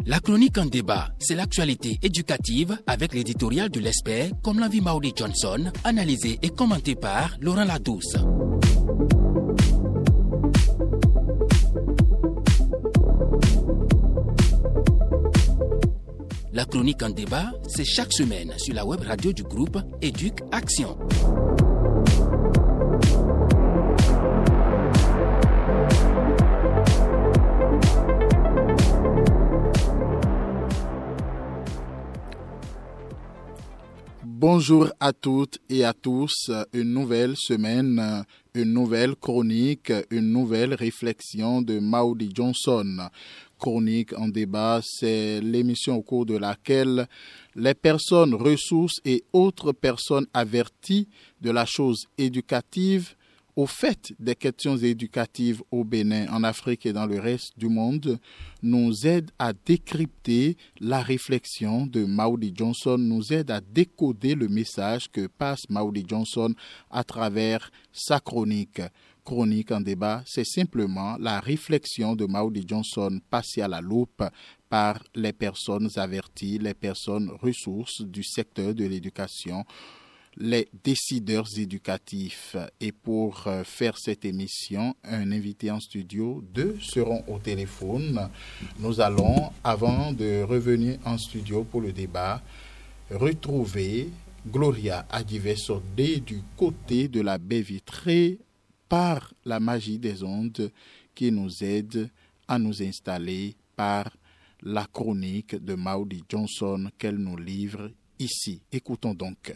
La chronique en débat, c'est l'actualité éducative avec l'éditorial de l'expert comme l'envie Maudie Johnson, analysé et commenté par Laurent Ladouce. La chronique en débat, c'est chaque semaine sur la web radio du groupe Éduc Action. Bonjour à toutes et à tous, une nouvelle semaine, une nouvelle chronique, une nouvelle réflexion de Maudie Johnson. Chronique en débat, c'est l'émission au cours de laquelle les personnes ressources et autres personnes averties de la chose éducative au fait des questions éducatives au Bénin, en Afrique et dans le reste du monde, nous aident à décrypter la réflexion de Maudie Johnson, nous aident à décoder le message que passe Maudie Johnson à travers sa chronique. Chronique en débat, c'est simplement la réflexion de Maudie Johnson passée à la loupe par les personnes averties, les personnes ressources du secteur de l'éducation, les décideurs éducatifs. Et pour faire cette émission, un invité en studio, deux seront au téléphone. Nous allons, avant de revenir en studio pour le débat, retrouver Gloria Adivesodé du côté de la baie vitrée par la magie des ondes qui nous aide à nous installer par la chronique de Maudie Johnson qu'elle nous livre ici. Écoutons donc.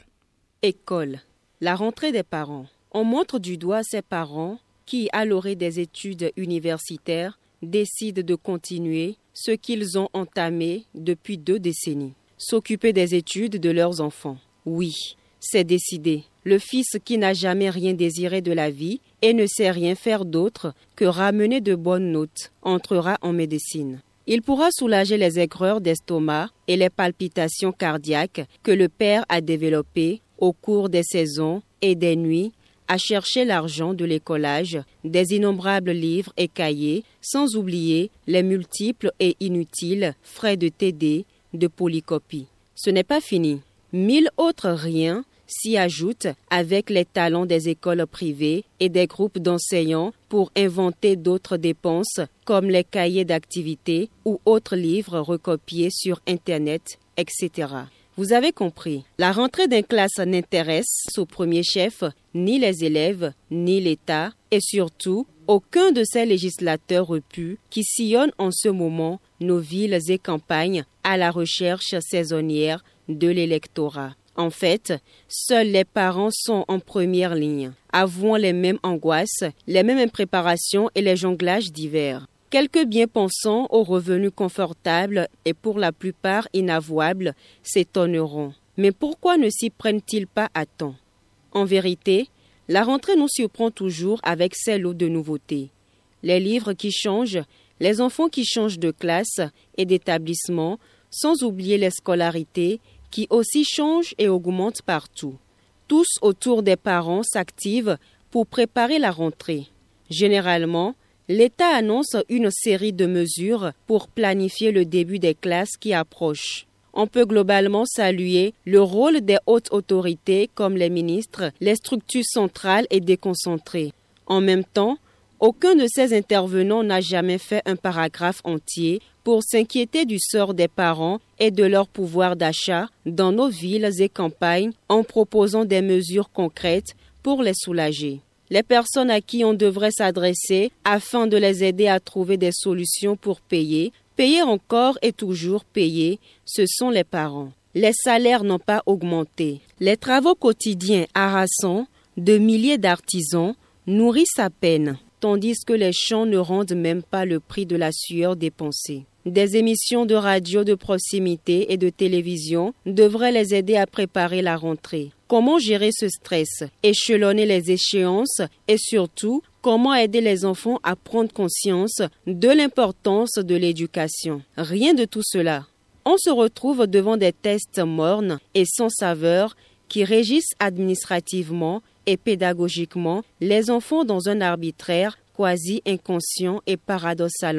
École. La rentrée des parents. On montre du doigt ces parents qui, à l'orée des études universitaires, décident de continuer ce qu'ils ont entamé depuis 2 décennies. S'occuper des études de leurs enfants. Oui, c'est décidé. Le fils qui n'a jamais rien désiré de la vie et ne sait rien faire d'autre que ramener de bonnes notes entrera en médecine. Il pourra soulager les aigreurs d'estomac et les palpitations cardiaques que le père a développées au cours des saisons et des nuits à chercher l'argent de l'écolage, des innombrables livres et cahiers, sans oublier les multiples et inutiles frais de TD, de polycopie. Ce n'est pas fini. 1000 autres riens s'y ajoutent avec les talents des écoles privées et des groupes d'enseignants pour inventer d'autres dépenses comme les cahiers d'activité ou autres livres recopiés sur Internet, etc. Vous avez compris, la rentrée d'une classe n'intéresse au premier chef ni les élèves, ni l'État et surtout aucun de ces législateurs repus qui sillonnent en ce moment nos villes et campagnes à la recherche saisonnière de l'électorat. En fait, seuls les parents sont en première ligne, avouant les mêmes angoisses, les mêmes imprépaраtions et les jonglages divers. Quelques bien-pensants aux revenus confortables et pour la plupart inavouables s'étonneront. Mais pourquoi ne s'y prennent-ils pas à temps? En vérité, la rentrée nous surprend toujours avec ses lots de nouveautés. Les livres qui changent, les enfants qui changent de classe et d'établissement, sans oublier les scolarités qui aussi changent et augmentent partout. Tous autour des parents s'activent pour préparer la rentrée. Généralement, l'État annonce une série de mesures pour planifier le début des classes qui approchent. On peut globalement saluer le rôle des hautes autorités comme les ministres, les structures centrales et déconcentrées. En même temps, aucun de ces intervenants n'a jamais fait un paragraphe entier pour s'inquiéter du sort des parents et de leur pouvoir d'achat dans nos villes et campagnes en proposant des mesures concrètes pour les soulager. Les personnes à qui on devrait s'adresser afin de les aider à trouver des solutions pour payer encore et toujours payer, ce sont les parents. Les salaires n'ont pas augmenté. Les travaux quotidiens harassants de milliers d'artisans nourrissent à peine, tandis que les champs ne rendent même pas le prix de la sueur dépensée. Des émissions de radio de proximité et de télévision devraient les aider à préparer la rentrée. Comment gérer ce stress, échelonner les échéances et surtout, comment aider les enfants à prendre conscience de l'importance de l'éducation? Rien de tout cela. On se retrouve devant des tests mornes et sans saveur qui régissent administrativement et pédagogiquement les enfants dans un arbitraire quasi inconscient et paradoxalement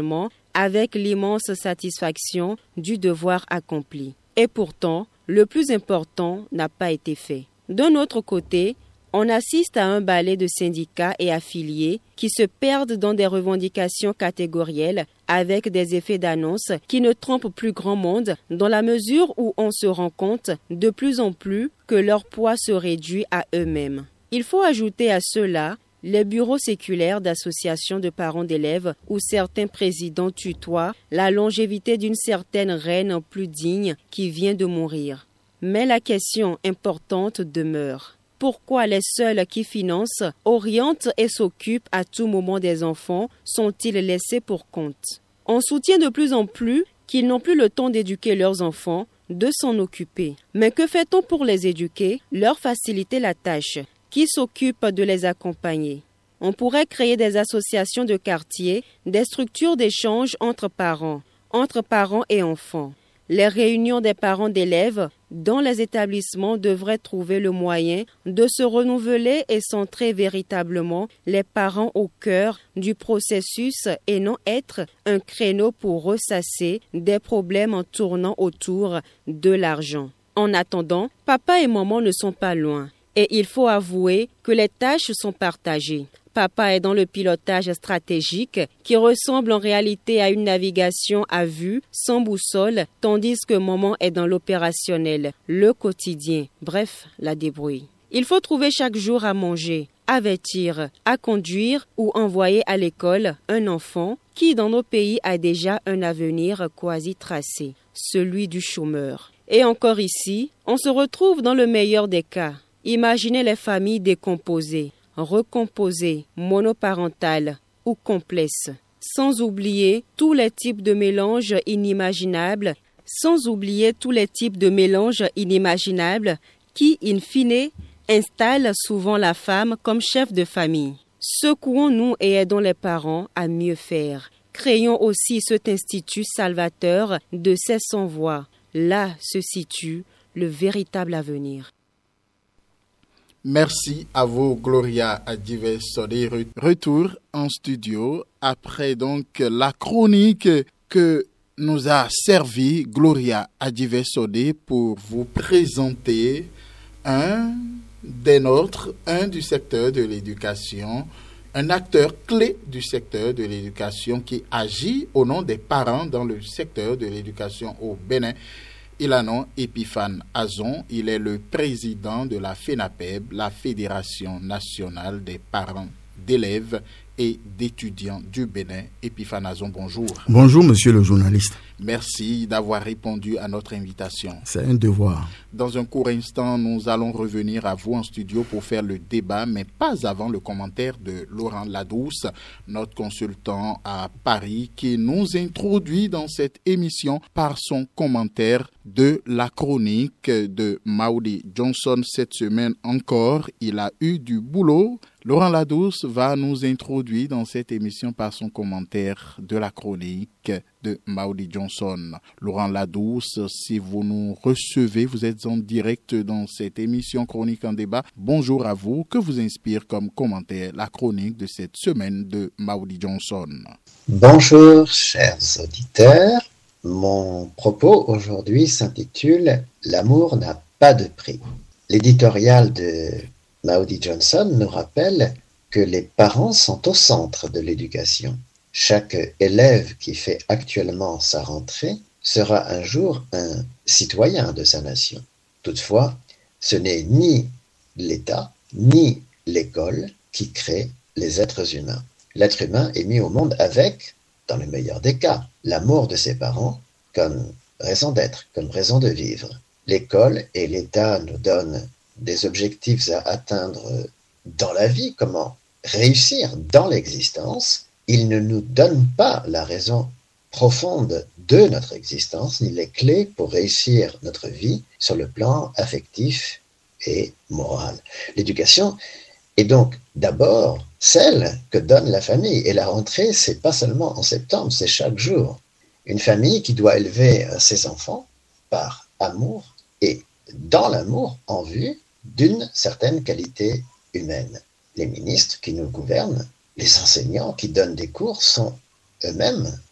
avec l'immense satisfaction du devoir accompli. Et pourtant, le plus important n'a pas été fait. D'un autre côté, on assiste à un balai de syndicats et affiliés qui se perdent dans des revendications catégorielles avec des effets d'annonce qui ne trompent plus grand monde dans la mesure où on se rend compte de plus en plus que leur poids se réduit à eux-mêmes. Il faut ajouter à cela les bureaux séculaires d'associations de parents d'élèves où certains présidents tutoient la longévité d'une certaine reine plus digne qui vient de mourir. Mais la question importante demeure. Pourquoi les seuls qui financent, orientent et s'occupent à tout moment des enfants sont-ils laissés pour compte? On soutient de plus en plus qu'ils n'ont plus le temps d'éduquer leurs enfants, de s'en occuper. Mais que fait-on pour les éduquer, leur faciliter la tâche? Qui s'occupe de les accompagner? On pourrait créer des associations de quartier, des structures d'échange entre parents et enfants. Les réunions des parents d'élèves dans les établissements devraient trouver le moyen de se renouveler et centrer véritablement les parents au cœur du processus et non être un créneau pour ressasser des problèmes en tournant autour de l'argent. En attendant, papa et maman ne sont pas loin et il faut avouer que les tâches sont partagées. Papa est dans le pilotage stratégique qui ressemble en réalité à une navigation à vue, sans boussole, tandis que maman est dans l'opérationnel, le quotidien, bref, la débrouille. Il faut trouver chaque jour à manger, à vêtir, à conduire ou envoyer à l'école un enfant qui dans nos pays a déjà un avenir quasi tracé, celui du chômeur. Et encore ici, on se retrouve dans le meilleur des cas. Imaginez les familles décomposées, recomposées, monoparentales ou complexes, sans oublier tous les types de mélanges inimaginables, qui, in fine, installent souvent la femme comme chef de famille. Secouons-nous et aidons les parents à mieux faire. Créons aussi cet institut salvateur de ces sans-voix. Là se situe le véritable avenir. Merci à vous, Gloria Adjive-Sodé. Retour en studio après donc la chronique que nous a servi Gloria Adjive-Sodé pour vous présenter un des nôtres, un du secteur de l'éducation, un acteur clé du secteur de l'éducation qui agit au nom des parents dans le secteur de l'éducation au Bénin. Il a nom Epiphane Azon, il est le président de la FENAPEB, la Fédération nationale des parents d'élèves et d'étudiants du Bénin. Epiphane Azon, bonjour. Bonjour, monsieur le journaliste. Merci d'avoir répondu à notre invitation. C'est un devoir. Dans un court instant, nous allons revenir à vous en studio pour faire le débat, mais pas avant le commentaire de Laurent Ladouce, notre consultant à Paris, qui nous introduit dans cette émission par son commentaire de la chronique de Maudie Johnson. Cette semaine encore, il a eu du boulot. Laurent Ladouce va nous introduire dans cette émission par son commentaire de la chronique de Maudie Johnson. Laurent Ladouce, si vous nous recevez, vous êtes en direct dans cette émission Chronique en débat. Bonjour à vous. Que vous inspire comme commentaire la chronique de cette semaine de Maudie Johnson? Bonjour, chers auditeurs. Mon propos aujourd'hui s'intitule « L'amour n'a pas de prix ». L'éditorial de Maudie Johnson nous rappelle que les parents sont au centre de l'éducation. Chaque élève qui fait actuellement sa rentrée sera un jour un citoyen de sa nation. Toutefois, ce n'est ni l'État ni l'école qui crée les êtres humains. L'être humain est mis au monde avec, dans le meilleur des cas, l'amour de ses parents comme raison d'être, comme raison de vivre. L'école et l'État nous donnent des objectifs à atteindre dans la vie, comment réussir dans l'existence. Ils ne nous donnent pas la raison profonde de notre existence, ni les clés pour réussir notre vie sur le plan affectif et moral. L'éducation est donc d'abord celle que donne la famille. Et la rentrée, c'est pas seulement en septembre, c'est chaque jour. Une famille qui doit élever ses enfants par amour et dans l'amour en vue d'une certaine qualité humaine. Les ministres qui nous gouvernent, les enseignants qui donnent des cours sont eux-mêmes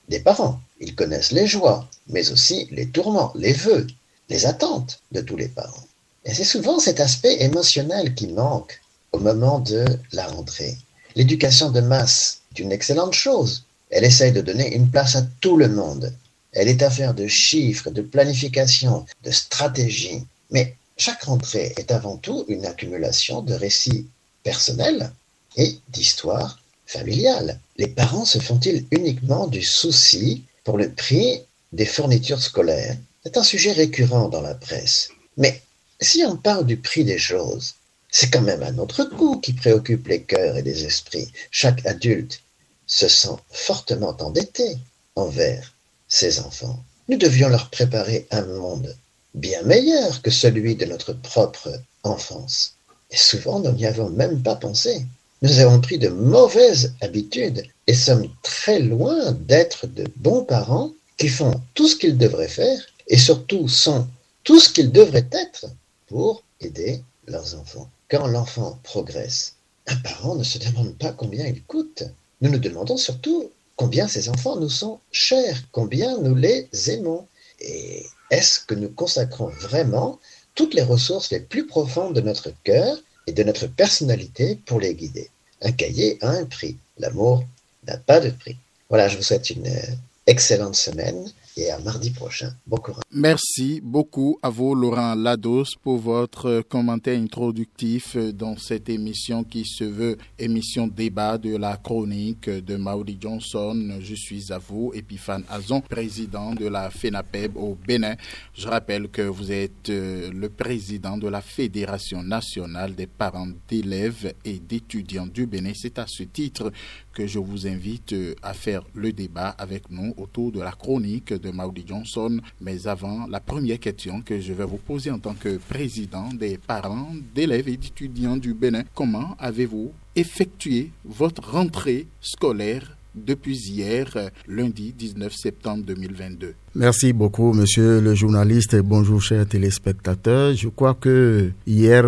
des parents. Ils connaissent les joies, mais aussi les tourments, les vœux, les attentes de tous les parents. Et c'est souvent cet aspect émotionnel qui manque au moment de la rentrée. L'éducation de masse est une excellente chose. Elle essaye de donner une place à tout le monde. Elle est affaire de chiffres, de planification, de stratégie. Mais chaque rentrée est avant tout une accumulation de récits personnels et d'histoires familiales. Les parents se font-ils uniquement du souci pour le prix des fournitures scolaires? C'est un sujet récurrent dans la presse. Mais si on parle du prix des choses, c'est quand même un autre coût qui préoccupe les cœurs et les esprits. Chaque adulte se sent fortement endetté envers ses enfants. Nous devions leur préparer un monde bien meilleur que celui de notre propre enfance. Et souvent, nous n'y avons même pas pensé. Nous avons pris de mauvaises habitudes et sommes très loin d'être de bons parents qui font tout ce qu'ils devraient faire et surtout sont tout ce qu'ils devraient être pour aider leurs enfants. Quand l'enfant progresse, un parent ne se demande pas combien il coûte. Nous nous demandons surtout combien ces enfants nous sont chers, combien nous les aimons. Et est-ce que nous consacrons vraiment toutes les ressources les plus profondes de notre cœur et de notre personnalité pour les guider? Un cahier a un prix. L'amour n'a pas de prix. Voilà, je vous souhaite une excellente semaine et à mardi prochain. Bon courage. Merci beaucoup à vous, Laurent Lados, pour votre commentaire introductif dans cette émission qui se veut émission débat de la chronique de Maudie Johnson. Je suis à vous, Epiphane Azon, président de la FENAPEB au Bénin. Je rappelle que vous êtes le président de la Fédération nationale des parents d'élèves et d'étudiants du Bénin. C'est à ce titre que je vous invite à faire le débat avec nous autour de la chronique de Maudie Johnson. Mais avant, la première question que je vais vous poser en tant que président des parents d'élèves et d'étudiants du Bénin, comment avez-vous effectué votre rentrée scolaire depuis hier, lundi 19 septembre 2022? Merci beaucoup, monsieur le journaliste. Bonjour, chers téléspectateurs. Je crois que hier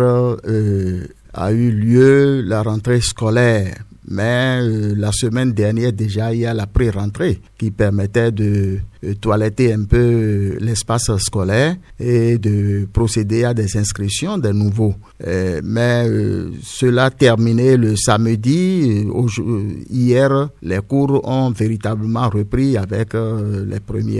a eu lieu la rentrée scolaire. Mais la semaine dernière, déjà, il y a la pré-rentrée qui permettait de toiletter un peu l'espace scolaire et de procéder à des inscriptions des nouveaux. Mais cela terminé le samedi. Hier, les cours ont véritablement repris avec les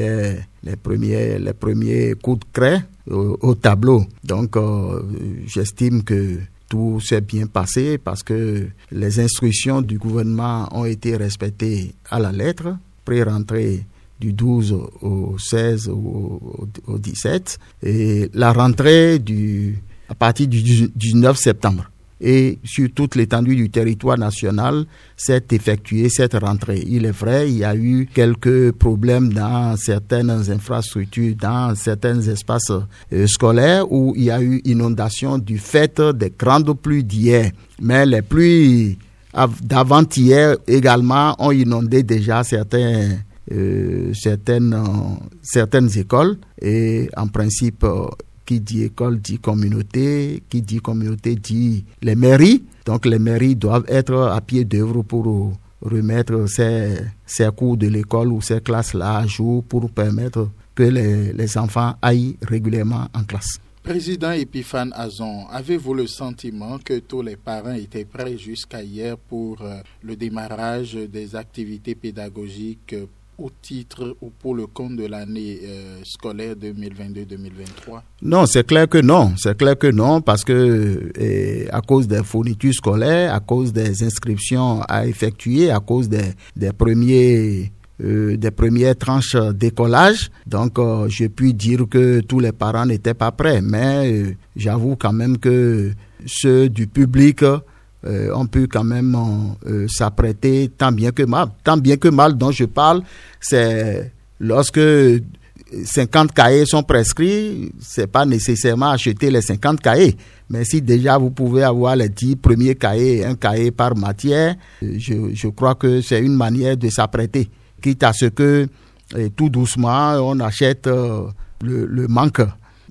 premiers coups de craie au tableau. Donc, j'estime que tout s'est bien passé parce que les instructions du gouvernement ont été respectées à la lettre. Pré-rentrée du 12 au 16 au 17 et la rentrée à partir du 19 septembre. Et sur toute l'étendue du territoire national, s'est effectuée cette rentrée. Il est vrai, il y a eu quelques problèmes dans certaines infrastructures, dans certains espaces scolaires où il y a eu inondation du fait des grandes pluies d'hier. Mais les pluies d'avant-hier également ont inondé déjà certaines écoles et en principe, qui dit école dit communauté, qui dit communauté dit les mairies. Donc les mairies doivent être à pied d'œuvre pour remettre ces cours de l'école ou ces classes-là à jour pour permettre que les enfants aillent régulièrement en classe. Président Epiphane Azon, avez-vous le sentiment que tous les parents étaient prêts jusqu'à hier pour le démarrage des activités pédagogiques au titre ou pour le compte de l'année scolaire 2022-2023? Non, c'est clair que non, parce que à cause des fournitures scolaires, à cause des inscriptions à effectuer, à cause des premières tranches d'écolage, donc je puis dire que tous les parents n'étaient pas prêts, mais j'avoue quand même que ceux du public on peut quand même s'apprêter tant bien que mal. Tant bien que mal dont je parle, c'est lorsque 50 cahiers sont prescrits, c'est pas nécessairement acheter les 50 cahiers. Mais si déjà vous pouvez avoir les 10 premiers cahiers, un cahier par matière, je crois que c'est une manière de s'apprêter. Quitte à ce que tout doucement on achète le manque.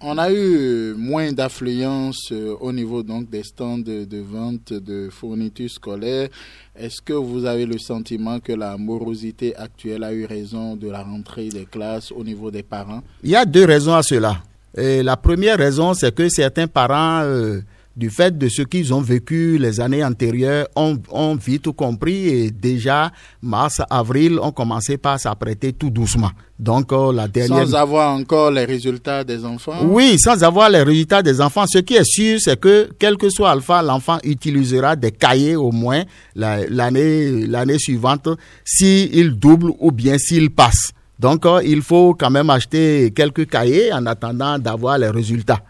On a eu moins d'affluence au niveau donc des stands de vente de fournitures scolaires. Est-ce que vous avez le sentiment que la morosité actuelle a eu raison de la rentrée des classes au niveau des parents? Il y a 2 raisons à cela. Et la première raison, c'est que certains parents, du fait de ce qu'ils ont vécu les années antérieures, ont vite compris et déjà, mars, avril, ont commencé par s'apprêter tout doucement. Donc, la dernière... Sans avoir encore les résultats des enfants? Oui, sans avoir les résultats des enfants. Ce qui est sûr, c'est que, quel que soit alpha, l'enfant utilisera des cahiers au moins l'année suivante s'il double ou bien s'il passe. Donc, il faut quand même acheter quelques cahiers en attendant d'avoir les résultats.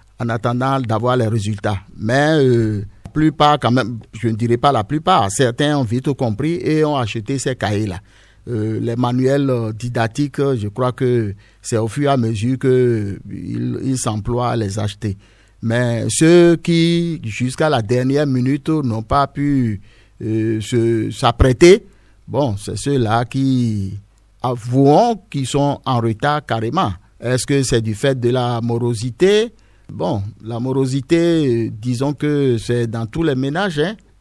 Mais la plupart, quand même, je ne dirais pas la plupart, certains ont vite compris et ont acheté ces cahiers-là. Les manuels didactiques, je crois que c'est au fur et à mesure qu'ils s'emploient à les acheter. Mais ceux qui, jusqu'à la dernière minute, n'ont pas pu s'apprêter, bon, c'est ceux-là qui avouons qu'ils sont en retard carrément. Est-ce que c'est du fait de la morosité? Bon, la morosité, disons que c'est dans tous les ménages,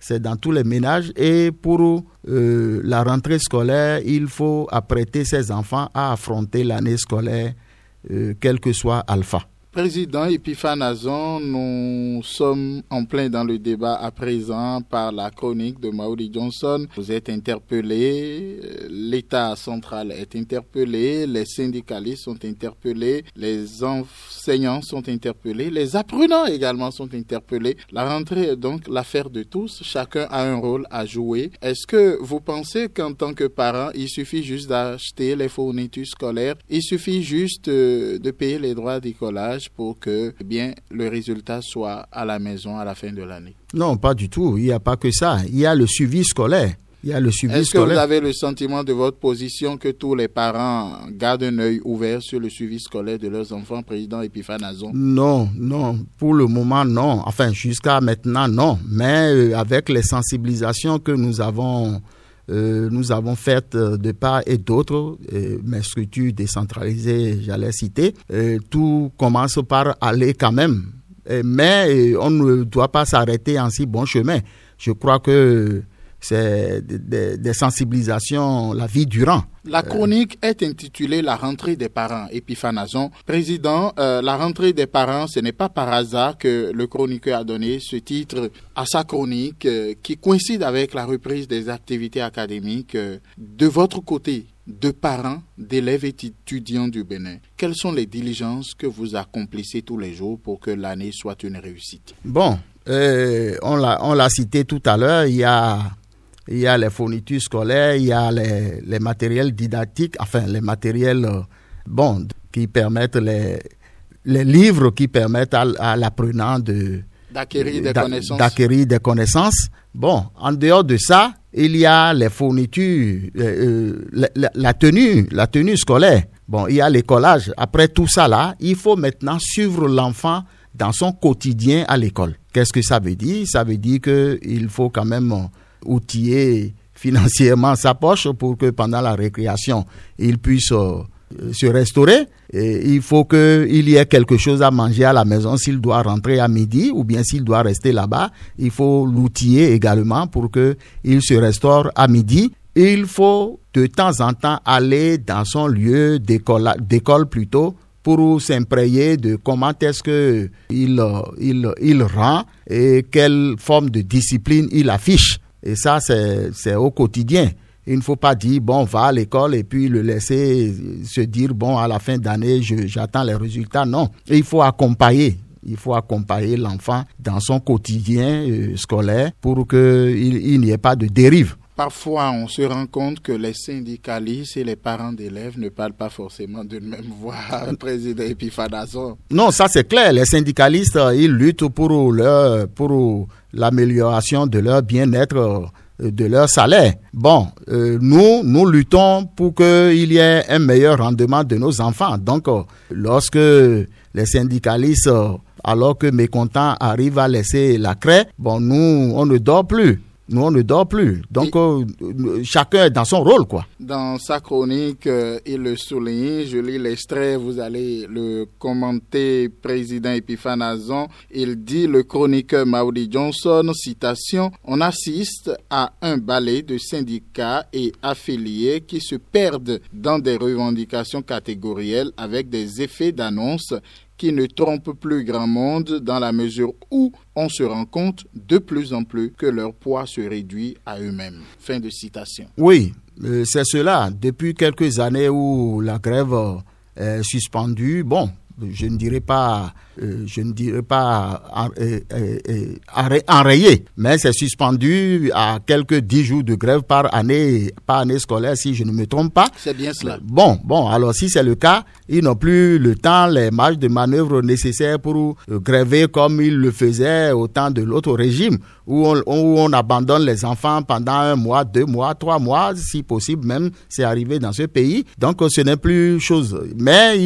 et pour la rentrée scolaire, il faut apprêter ses enfants à affronter l'année scolaire, quel que soit alpha. Président Epiphane Azon, nous sommes en plein dans le débat à présent par la chronique de Maudie Johnson. Vous êtes interpellé, l'État central est interpellé, les syndicalistes sont interpellés, les enseignants sont interpellés, les apprenants également sont interpellés. La rentrée est donc l'affaire de tous, chacun a un rôle à jouer. Est-ce que vous pensez qu'en tant que parent, il suffit juste d'acheter les fournitures scolaires, il suffit juste de payer les droits d'écolage pour que le résultat soit à la maison à la fin de l'année? Non, pas du tout. Il n'y a pas que ça. Il y a le suivi scolaire. Est-ce que vous avez le sentiment de votre position que tous les parents gardent un œil ouvert sur le suivi scolaire de leurs enfants, président Epiphane Azon? Non. Pour le moment, non. Enfin, jusqu'à maintenant, non. Mais avec les sensibilisations que nous avons faites de part et d'autre, mes structures décentralisées, j'allais citer, tout commence par aller quand même. Mais on ne doit pas s'arrêter en si bon chemin. Je crois que c'est des sensibilisations la vie durant. La chronique est intitulée « La rentrée des parents », Epiphane Azon. Président, la rentrée des parents, ce n'est pas par hasard que le chroniqueur a donné ce titre à sa chronique qui coïncide avec la reprise des activités académiques. De votre côté, de parents, d'élèves et étudiants du Bénin, quelles sont les diligences que vous accomplissez tous les jours pour que l'année soit une réussite? Bon, on l'a cité tout à l'heure, il y a les fournitures scolaires, il y a les matériels didactiques, enfin les matériels qui permettent les livres qui permettent à l'apprenant d'acquérir des connaissances. Bon, en dehors de ça, il y a les fournitures, la tenue scolaire. Bon, il y a l'écolage. Après tout ça là, il faut maintenant suivre l'enfant dans son quotidien à l'école. Qu'est-ce que ça veut dire? Ça veut dire qu'il faut quand même outiller financièrement sa poche pour que pendant la récréation, il puisse se restaurer. Et il faut qu'il y ait quelque chose à manger à la maison s'il doit rentrer à midi ou bien s'il doit rester là-bas. Il faut l'outiller également pour qu'il se restaure à midi. Il faut de temps en temps aller dans son lieu d'école plutôt pour s'imprégner de comment est-ce que il rend et quelle forme de discipline il affiche. Et ça, c'est au quotidien. Il ne faut pas dire, va à l'école et puis le laisser se dire, à la fin d'année, j'attends les résultats. Non, il faut accompagner. Il faut accompagner l'enfant dans son quotidien scolaire pour qu'il n'y ait pas de dérive. Parfois, on se rend compte que les syndicalistes et les parents d'élèves ne parlent pas forcément d'une même voix, président Epiphane Azon. Non, ça c'est clair. Les syndicalistes, ils luttent pour l'amélioration de leur bien-être, de leur salaire. Nous luttons pour qu'il y ait un meilleur rendement de nos enfants. Donc, lorsque les syndicalistes, alors que mécontents, arrivent à laisser la craie, nous, on ne dort plus. Nous, on ne dort plus. Donc, chacun est dans son rôle, quoi. Dans sa chronique, il le souligne. Je lis l'extrait, vous allez le commenter, président Epiphane Azon. Il dit, le chroniqueur Maudi Johnson, citation, « On assiste à un balai de syndicats et affiliés qui se perdent dans des revendications catégorielles avec des effets d'annonce qui ne trompent plus grand monde dans la mesure où on se rend compte de plus en plus que leur poids se réduit à eux-mêmes. » Fin de citation. Oui, c'est cela. Depuis quelques années où la grève est suspendue, bon, je ne dirais pas enrayé, mais c'est suspendu à quelques 10 jours de grève par année scolaire, si je ne me trompe pas. C'est bien cela. Bon, alors si c'est le cas, ils n'ont plus le temps, les marges de manœuvre nécessaires pour gréver comme ils le faisaient au temps de l'autre régime, où on abandonne les enfants pendant 1 mois, 2 mois, 3 mois, si possible même, c'est arrivé dans ce pays. Donc ce n'est plus chose. Mais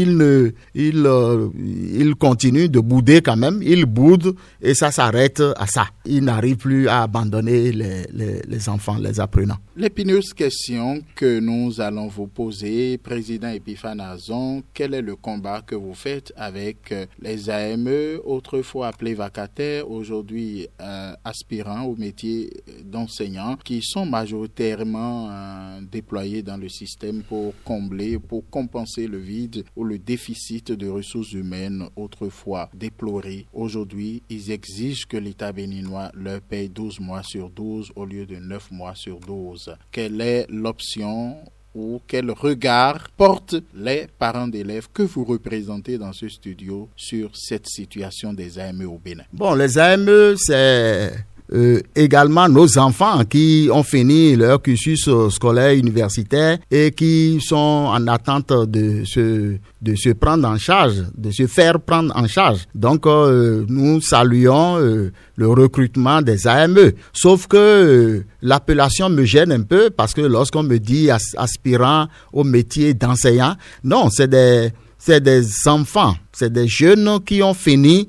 il continue de bouder quand même, il boude et ça s'arrête à ça. Il n'arrive plus à abandonner les enfants, les apprenants. L'épineuse question que nous allons vous poser, président Epiphane Azon, quel est le combat que vous faites avec les AME, autrefois appelés vacataires, aujourd'hui aspirants au métier d'enseignant, qui sont majoritairement déployés dans le système pour compenser le vide ou le déficit de ressources humaines autrefois déploré. Aujourd'hui, ils exigent que l'État béninois leur paye 12 mois sur 12 au lieu de 9 mois sur 12. Quelle est l'option ou quel regard portent les parents d'élèves que vous représentez dans ce studio sur cette situation des AME au Bénin? Bon, les AME, c'est également nos enfants qui ont fini leur cursus scolaire universitaire et qui sont en attente de se prendre en charge, de se faire prendre en charge. Donc, nous saluons le recrutement des AME. Sauf que l'appellation me gêne un peu parce que lorsqu'on me dit aspirant au métier d'enseignant, non, c'est des enfants, c'est des jeunes qui ont fini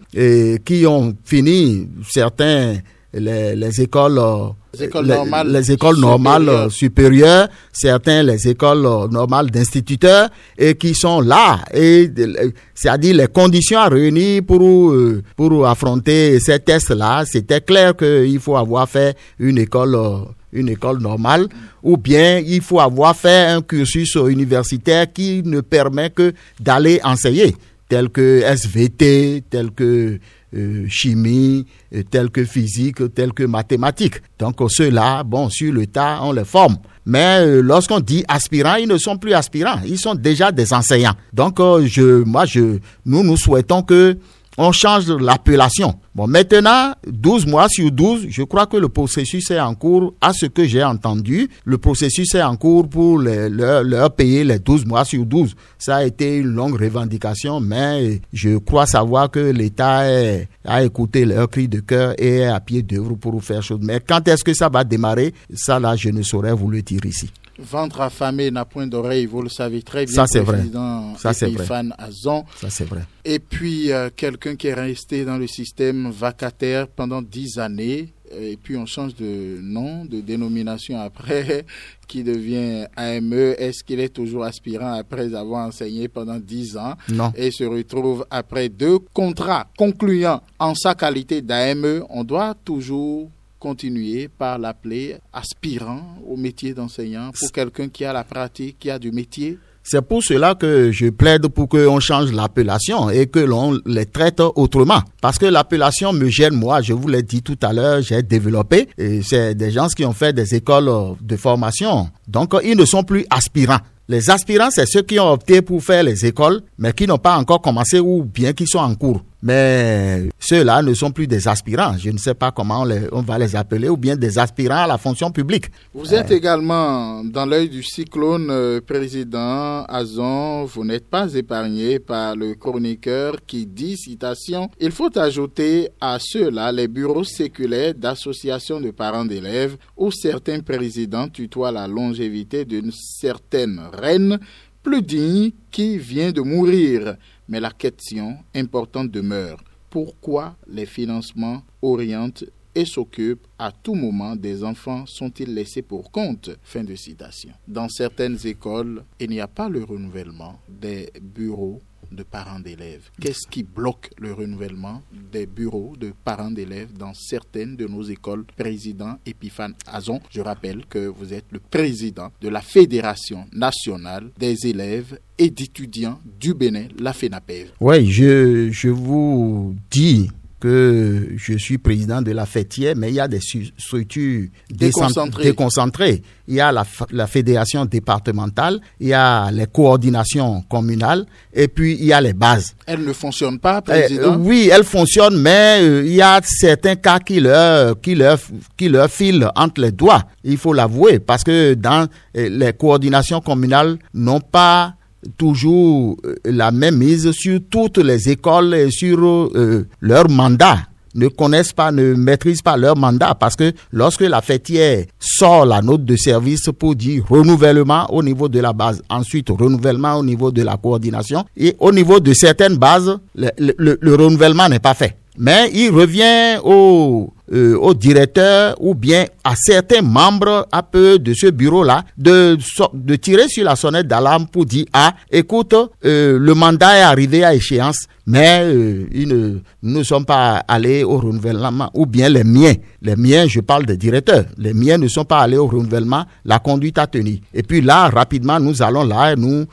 certains les écoles normales supérieures, certains les écoles normales d'instituteurs et qui sont là, et c'est-à-dire les conditions à réunir pour affronter ces tests-là, c'était clair qu'il faut avoir fait une école normale, ou bien il faut avoir fait un cursus universitaire qui ne permet que d'aller enseigner, tel que SVT, tel que chimie, tel que physique, tel que mathématiques. Donc ceux-là, bon, sur le tas, on les forme. Mais lorsqu'on dit aspirants, ils ne sont plus aspirants, ils sont déjà des enseignants. Donc nous souhaitons que on change l'appellation. Bon, maintenant, 12 mois sur 12, je crois que le processus est en cours. À ce que j'ai entendu, le processus est en cours pour leur payer les 12 mois sur 12. Ça a été une longue revendication, mais je crois savoir que l'État a écouté leur cri de cœur et est à pied d'œuvre pour faire chose. Mais quand est-ce que ça va démarrer? Ça, là, je ne saurais vous le dire ici. Ventre affamé n'a point d'oreille, vous le savez très bien, ça, c'est président Epiphane Azon. Ça, c'est vrai. Et puis, quelqu'un qui est resté dans le système vacataire pendant 10 années, et puis on change de nom, de dénomination après, qui devient AME. Est-ce qu'il est toujours aspirant après avoir enseigné pendant 10 ans? Non. Et se retrouve après 2 contrats concluants en sa qualité d'AME? On doit toujours continuer par l'appeler aspirant au métier d'enseignant pour quelqu'un qui a la pratique, qui a du métier? C'est pour cela que je plaide pour qu'on change l'appellation et que l'on les traite autrement. Parce que l'appellation me gêne, moi, je vous l'ai dit tout à l'heure, j'ai développé. Et c'est des gens qui ont fait des écoles de formation. Donc, ils ne sont plus aspirants. Les aspirants, c'est ceux qui ont opté pour faire les écoles, mais qui n'ont pas encore commencé ou bien qui sont en cours. Mais ceux-là ne sont plus des aspirants. Je ne sais pas comment on va les appeler, ou bien des aspirants à la fonction publique. Vous êtes également dans l'œil du cyclone, président Azon. Vous n'êtes pas épargné par le chroniqueur qui dit, citation, « Il faut ajouter à ceux-là les bureaux séculaires d'associations de parents d'élèves où certains présidents tutoient la longévité d'une certaine reine plus digne qui vient de mourir. » Mais la question importante demeure. Pourquoi les financements orientent et s'occupent à tout moment des enfants sont-ils laissés pour compte? Fin de citation. Dans certaines écoles, il n'y a pas le renouvellement des bureaux de parents d'élèves. Qu'est-ce qui bloque le renouvellement des bureaux de parents d'élèves dans certaines de nos écoles? Président Epiphane Azon, je rappelle que vous êtes le président de la Fédération nationale des élèves et d'étudiants du Bénin, la FENAPEV. Oui, je vous dis que je suis président de la FETIER, mais il y a des structures déconcentrées. Il y a la fédération départementale, il y a les coordinations communales, et puis il y a les bases. Elles ne fonctionnent pas, président? Oui, elles fonctionnent, mais il y a certains cas qui leur filent entre les doigts. Il faut l'avouer, parce que dans les coordinations communales n'ont pas toujours la même mise sur toutes les écoles et sur leur mandat. Ne maîtrisent pas leur mandat, parce que lorsque la FETIER sort la note de service pour dire renouvellement au niveau de la base, ensuite renouvellement au niveau de la coordination, et au niveau de certaines bases, le renouvellement n'est pas fait. Mais il revient au directeur ou bien à certains membres un peu de ce bureau-là de tirer sur la sonnette d'alarme pour dire écoute, le mandat est arrivé à échéance, mais ils ne sont pas allés au renouvellement, ou bien les miens, je parle des directeurs, les miens ne sont pas allés au renouvellement, la conduite à tenir. Et puis là, rapidement, nous allons là et nous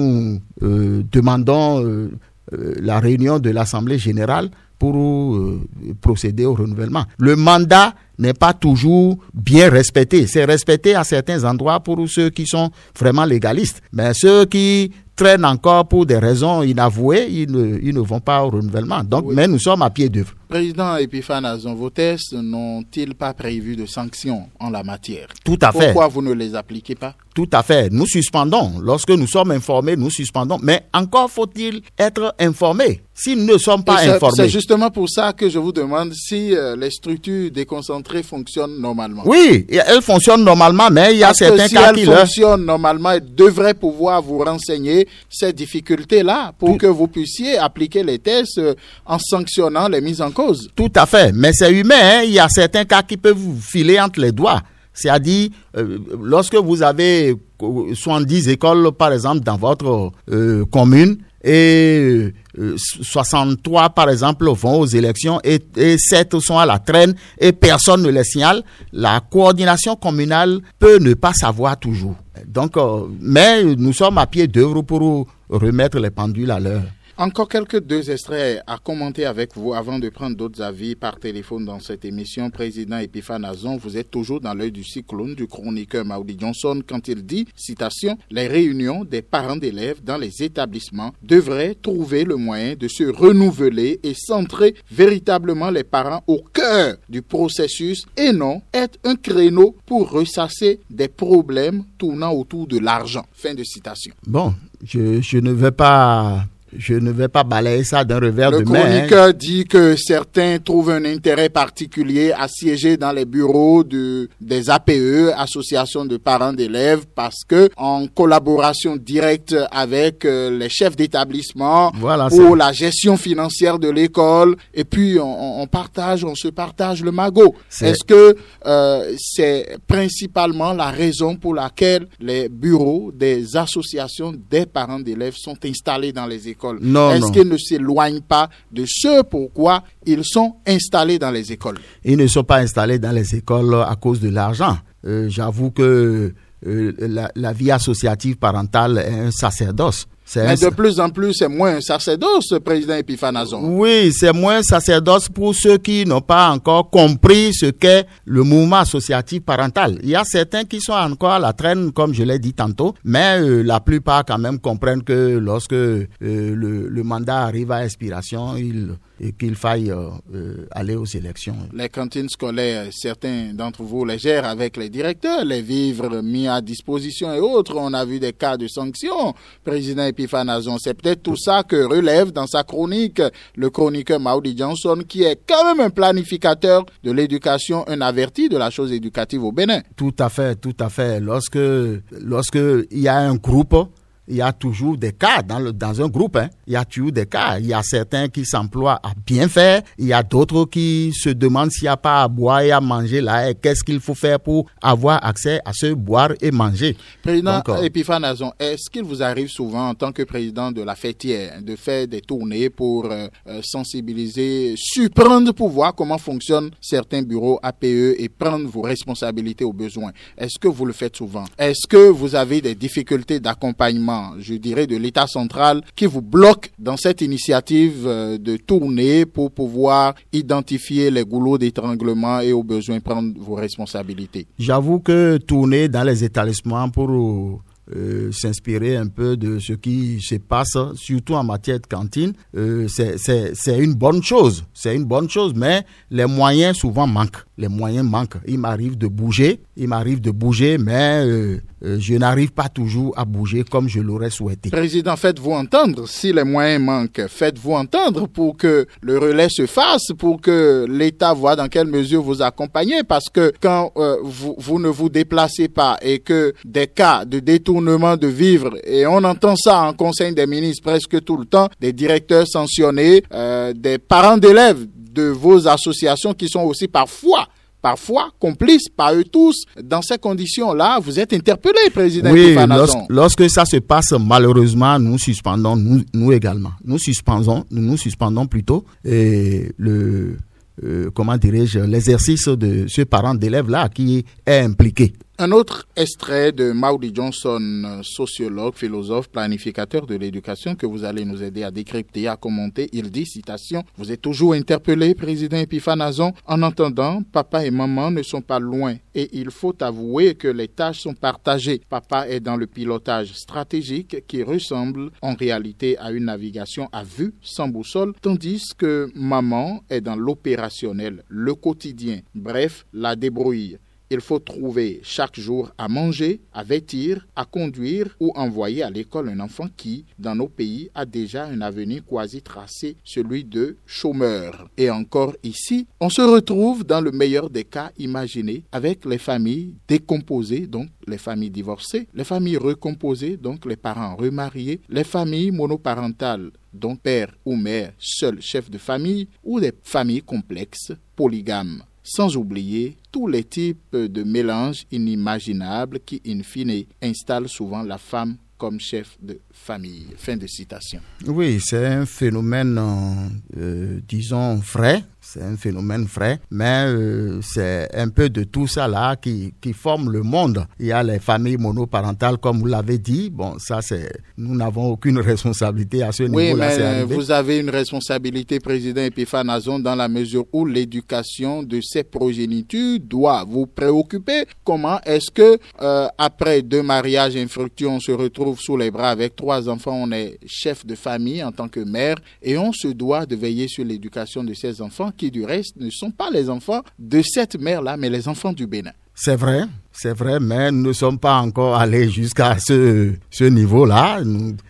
demandons la réunion de l'Assemblée générale pour procéder au renouvellement. Le mandat n'est pas toujours bien respecté. C'est respecté à certains endroits pour ceux qui sont vraiment légalistes. Mais ceux qui traînent encore pour des raisons inavouées, ils ne vont pas au renouvellement. Donc, oui. Mais nous sommes à pied d'œuvre. Président Epiphane Azon, vos tests n'ont-ils pas prévu de sanctions en la matière? Tout à fait. Pourquoi vous ne les appliquez pas? Tout à fait. Nous suspendons. Lorsque nous sommes informés, nous suspendons. Mais encore faut-il être informés. Si nous ne sommes pas informés... C'est justement pour ça que je vous demande si les structures déconcentrées fonctionnent normalement. Oui, elles fonctionnent normalement, mais il y a certains cas qui... Si elles fonctionnent normalement, elles devraient pouvoir vous renseigner ces difficultés-là pour que vous puissiez appliquer les tests en sanctionnant les mises en cause. Tout à fait. Mais c'est humain, hein? Il y a certains cas qui peuvent vous filer entre les doigts. C'est-à-dire, lorsque vous avez 70 écoles, par exemple, dans votre commune, et 63, par exemple, vont aux élections et 7 sont à la traîne et personne ne les signale, la coordination communale peut ne pas savoir toujours. Donc, mais nous sommes à pied d'œuvre pour remettre les pendules à l'heure. Encore quelques 2 extraits à commenter avec vous avant de prendre d'autres avis par téléphone dans cette émission. Président Epiphane Azon, vous êtes toujours dans l'œil du cyclone du chroniqueur Maoudi Johnson quand il dit, citation, « Les réunions des parents d'élèves dans les établissements devraient trouver le moyen de se renouveler et centrer véritablement les parents au cœur du processus et non être un créneau pour ressasser des problèmes tournant autour de l'argent. » Fin de citation. Bon, je ne vais pas balayer ça d'un revers de main. Le chroniqueur dit que certains trouvent un intérêt particulier à siéger dans les bureaux des APE, associations de parents d'élèves, parce que en collaboration directe avec les chefs d'établissement pour la gestion financière de l'école, et puis on se partage le magot. Est-ce que c'est principalement la raison pour laquelle les bureaux des associations des parents d'élèves sont installés dans les écoles? Est-ce qu'ils ne s'éloignent pas de ce pourquoi ils sont installés dans les écoles? Ils ne sont pas installés dans les écoles à cause de l'argent. J'avoue que la vie associative parentale est un sacerdoce. Mais de plus en plus, c'est moins un sacerdoce, président Epiphane Azon. Oui, c'est moins un sacerdoce pour ceux qui n'ont pas encore compris ce qu'est le mouvement associatif parental. Il y a certains qui sont encore à la traîne, comme je l'ai dit tantôt, mais la plupart quand même comprennent que lorsque le mandat arrive à expiration, qu'il faille aller aux élections. Les cantines scolaires, certains d'entre vous les gèrent avec les directeurs, les vivres mis à disposition et autres. On a vu des cas de sanctions. Président Epiphane Azon, c'est peut-être tout ça que relève dans sa chronique le chroniqueur Maoudi Johnson, qui est quand même un planificateur de l'éducation, un averti de la chose éducative au Bénin. Tout à fait, tout à fait. Lorsque il y a un groupe il y a toujours des cas dans un groupe. Il y a toujours des cas. Il y a certains qui s'emploient à bien faire. Il y a d'autres qui se demandent s'il n'y a pas à boire et à manger là. Et qu'est-ce qu'il faut faire pour avoir accès à ce boire et manger. Président Epiphane Azon, est-ce qu'il vous arrive souvent en tant que président de la fêtière de faire des tournées pour sensibiliser, surprendre pour voir comment fonctionnent certains bureaux APE et prendre vos responsabilités aux besoins? Est-ce que vous le faites souvent? Est-ce que vous avez des difficultés d'accompagnement, je dirais, de l'État central qui vous bloquent dans cette initiative de tournée pour pouvoir identifier les goulots d'étranglement et aux besoins prendre vos responsabilités? J'avoue que tourner dans les établissements pour s'inspirer un peu de ce qui se passe, surtout en matière de cantine, c'est une bonne chose. C'est une bonne chose, mais les moyens souvent manquent. Les moyens manquent. Il m'arrive de bouger, mais je n'arrive pas toujours à bouger comme je l'aurais souhaité. Président, faites-vous entendre si les moyens manquent. Faites-vous entendre pour que le relais se fasse, pour que l'État voit dans quelle mesure vous accompagnez. Parce que quand vous ne vous déplacez pas et que des cas de détournement de vivres, et on entend ça en Conseil des ministres presque tout le temps, des directeurs sanctionnés, des parents d'élèves de vos associations qui sont aussi parfois complices par eux tous. Dans ces conditions-là, vous êtes interpellé, Président. Oui, lorsque ça se passe, malheureusement, nous suspendons, nous également. Nous suspendons plutôt l'exercice de ce parent d'élève-là qui est impliqué. Un autre extrait de Maudie Johnson, sociologue, philosophe, planificateur de l'éducation, que vous allez nous aider à décrypter, à commenter. Il dit, citation, « Vous êtes toujours interpellé, Président Epiphane Azon. En entendant, papa et maman ne sont pas loin et il faut avouer que les tâches sont partagées. Papa est dans le pilotage stratégique qui ressemble en réalité à une navigation à vue, sans boussole, tandis que maman est dans l'opérationnel, le quotidien, bref, la débrouille. Il faut trouver chaque jour à manger, à vêtir, à conduire ou envoyer à l'école un enfant qui, dans nos pays, a déjà un avenir quasi tracé, celui de chômeur. Et encore ici, on se retrouve dans le meilleur des cas imaginés avec les familles décomposées, donc les familles divorcées, les familles recomposées, donc les parents remariés, les familles monoparentales, donc père ou mère, seul chef de famille, ou des familles complexes, polygames. Sans oublier tous les types de mélanges inimaginables qui, in fine, installent souvent la femme comme chef de famille. Fin de citation. Oui, c'est un phénomène, disons, frais. C'est un phénomène frais, mais c'est un peu de tout ça là qui forme le monde. Il y a les familles monoparentales, comme vous l'avez dit. Bon, ça nous n'avons aucune responsabilité à ce niveau-là. Oui, mais vous avez une responsabilité, Président Epiphane Azon, dans la mesure où l'éducation de ces progénitures doit vous préoccuper. Comment est-ce que après 2 mariages infructueux, on se retrouve sous les bras avec 3 enfants, on est chef de famille en tant que mère et on se doit de veiller sur l'éducation de ces enfants qui du reste ne sont pas les enfants de cette mère-là, mais les enfants du Bénin. C'est vrai, mais nous ne sommes pas encore allés jusqu'à ce niveau-là.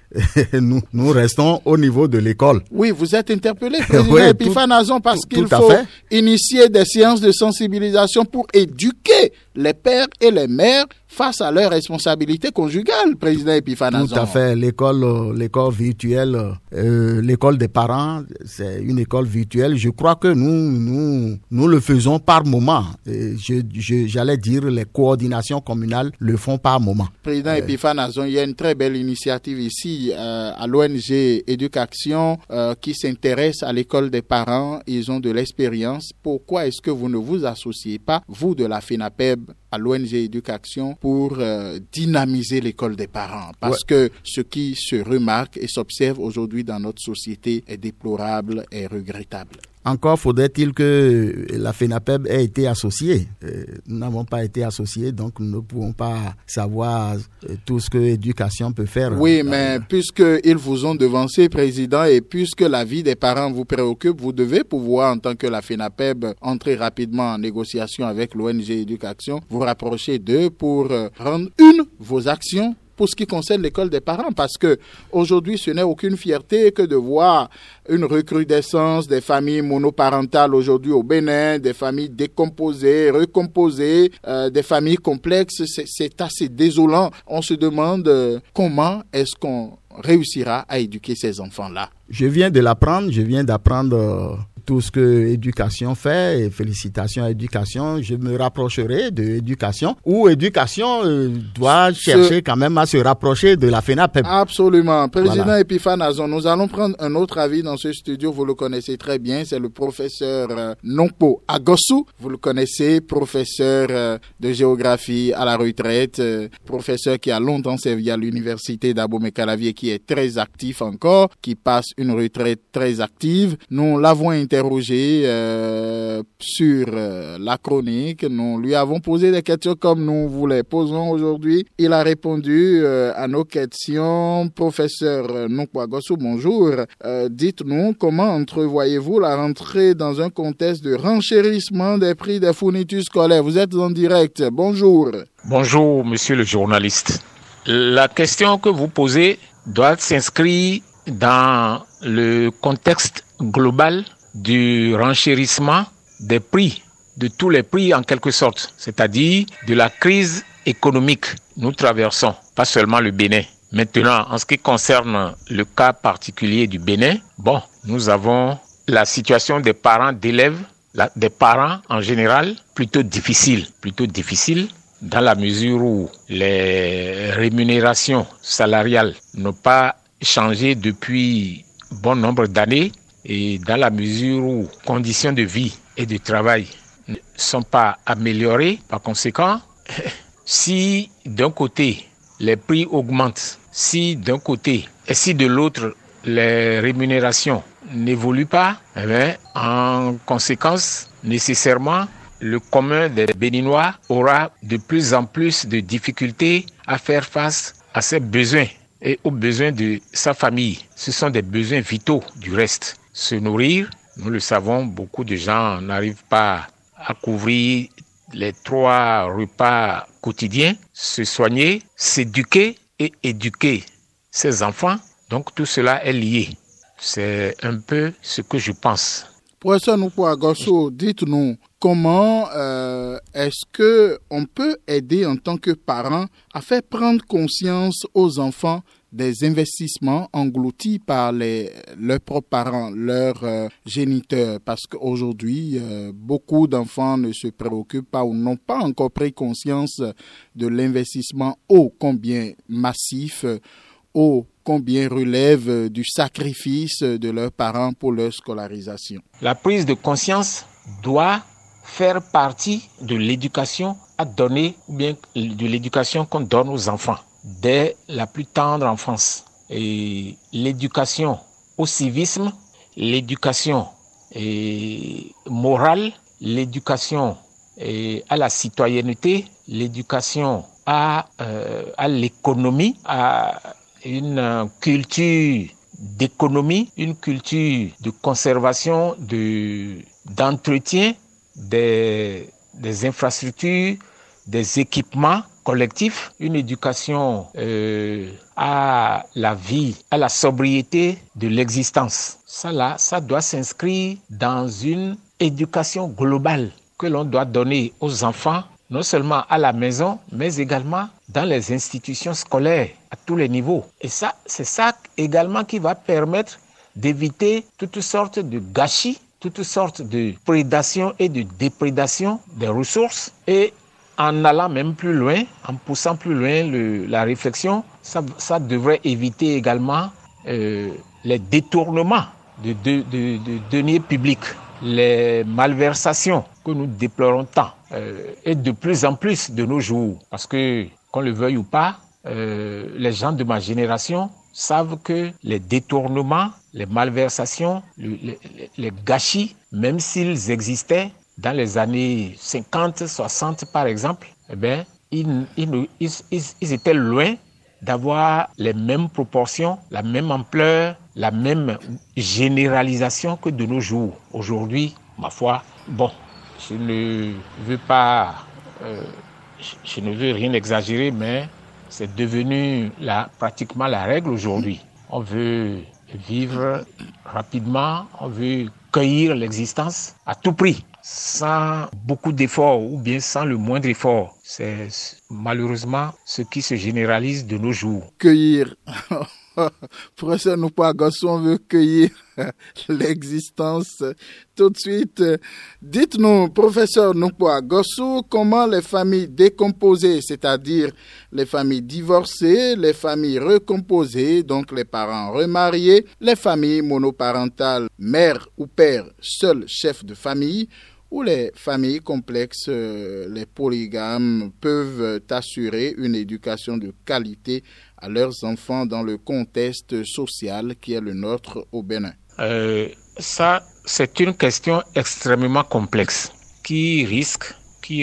Nous restons au niveau de l'école. Oui, vous êtes interpellé, Président Epiphane Azon, parce qu'il faut initier des séances de sensibilisation pour éduquer les pères et les mères face à leurs responsabilités conjugales, Président Epiphane Azon. Tout à fait. L'école virtuelle, l'école des parents, c'est une école virtuelle. Je crois que nous le faisons par moment. J'allais dire les coordinations communales le font par moment. Président Epiphane Azon, il y a une très belle initiative ici à l'ONG Éducation qui s'intéresse à l'école des parents. Ils ont de l'expérience. Pourquoi est-ce que vous ne vous associez pas, vous de la FENAPEB, à l'ONG Éducation pour dynamiser l'école des parents? Parce que ce qui se remarque et s'observe aujourd'hui dans notre société est déplorable et regrettable. Encore faudrait-il que la FENAPEB ait été associée. Nous n'avons pas été associés, donc nous ne pouvons pas savoir tout ce que l'éducation peut faire. Oui, mais puisqu'ils vous ont devancé, Président, et puisque la vie des parents vous préoccupe, vous devez pouvoir, en tant que la FENAPEB, entrer rapidement en négociation avec l'ONG Éducation, vous rapprocher d'eux pour rendre vos actions pour ce qui concerne l'école des parents, parce que aujourd'hui, ce n'est aucune fierté que de voir une recrudescence des familles monoparentales aujourd'hui au Bénin, des familles décomposées, recomposées, des familles complexes. C'est assez désolant. On se demande comment est-ce qu'on réussira à éduquer ces enfants-là. Je viens d'apprendre tout ce que éducation fait, et félicitations à éducation. Je me rapprocherai de éducation, où éducation doit chercher quand même à se rapprocher de la FENAPEB. Absolument. Président Epiphane Azon, nous allons prendre un autre avis dans ce studio. Vous le connaissez très bien, c'est le professeur Nongpo Agosu. Vous le connaissez, professeur de géographie à la retraite, professeur qui a longtemps servi à l'université d'Abomey-Calavi et qui est très actif encore, qui passe une retraite très active. Nous l'avons interrogé sur la chronique. Nous lui avons posé des questions comme nous vous les posons aujourd'hui. Il a répondu à nos questions. Professeur Nongpo Agosu, bonjour. Dites-nous, comment entrevoyez-vous la rentrée dans un contexte de renchérissement des prix des fournitures scolaires? Vous êtes en direct. Bonjour. Bonjour, monsieur le journaliste. La question que vous posez doit s'inscrire dans le contexte global du renchérissement des prix, de tous les prix en quelque sorte, c'est-à-dire de la crise économique que nous traversons, pas seulement le Bénin. Maintenant, en ce qui concerne le cas particulier du Bénin, nous avons la situation des parents d'élèves, des parents en général, plutôt difficile dans la mesure où les rémunérations salariales n'ont pas changé depuis bon nombre d'années, et dans la mesure où conditions de vie et de travail ne sont pas améliorées. Par conséquent, si d'un côté les prix augmentent, si d'un côté et si de l'autre les rémunérations n'évoluent pas, en conséquence, nécessairement, le commun des Béninois aura de plus en plus de difficultés à faire face à ses besoins et aux besoins de sa famille. Ce sont des besoins vitaux du reste. Se nourrir, nous le savons, beaucoup de gens n'arrivent pas à couvrir les 3 repas quotidiens, se soigner, s'éduquer et éduquer ses enfants. Donc tout cela est lié. C'est un peu ce que je pense. Professeur Nongpo Agosu, dites-nous comment est-ce que on peut aider en tant que parents à faire prendre conscience aux enfants des investissements engloutis par leurs propres parents, leurs géniteurs, parce qu'aujourd'hui, beaucoup d'enfants ne se préoccupent pas ou n'ont pas encore pris conscience de l'investissement ô combien massif, ô combien relève du sacrifice de leurs parents pour leur scolarisation. La prise de conscience doit faire partie de l'éducation à donner, ou bien de l'éducation qu'on donne aux enfants dès la plus tendre enfance. Et l'éducation au civisme, l'éducation morale, l'éducation à la citoyenneté, l'éducation à l'économie, à une culture d'économie, une culture de conservation, d'entretien des infrastructures, des équipements collectifs, une éducation à la vie, à la sobriété de l'existence. Ça doit s'inscrire dans une éducation globale que l'on doit donner aux enfants, non seulement à la maison, mais également dans les institutions scolaires, à tous les niveaux. Et ça, c'est ça également qui va permettre d'éviter toutes sortes de gâchis, toutes sortes de prédation et de déprédation des ressources. Et en allant même plus loin, en poussant plus loin la réflexion, ça devrait éviter également les détournements de deniers publics, les malversations que nous déplorons tant, et de plus en plus de nos jours. Parce que, qu'on le veuille ou pas, les gens de ma génération savent que les détournements, les malversations, les gâchis, même s'ils existaient dans les années 50, 60 par exemple, ils étaient loin d'avoir les mêmes proportions, la même ampleur, la même généralisation que de nos jours. Aujourd'hui, ma foi, je ne veux rien exagérer, mais c'est devenu pratiquement la règle aujourd'hui. On veut vivre rapidement, on veut cueillir l'existence à tout prix, sans beaucoup d'efforts ou bien sans le moindre effort. C'est malheureusement ce qui se généralise de nos jours. Cueillir. Professeur Nukpo Gossou, on veut cueillir l'existence. Tout de suite, dites-nous, professeur Nukpo Gossou, comment les familles décomposées, c'est-à-dire les familles divorcées, les familles recomposées, donc les parents remariés, les familles monoparentales, mère ou père, seul chef de famille, ou les familles complexes, les polygames, peuvent assurer une éducation de qualité à leurs enfants dans le contexte social qui est le nôtre au Bénin? Ça, c'est une question extrêmement complexe qui risque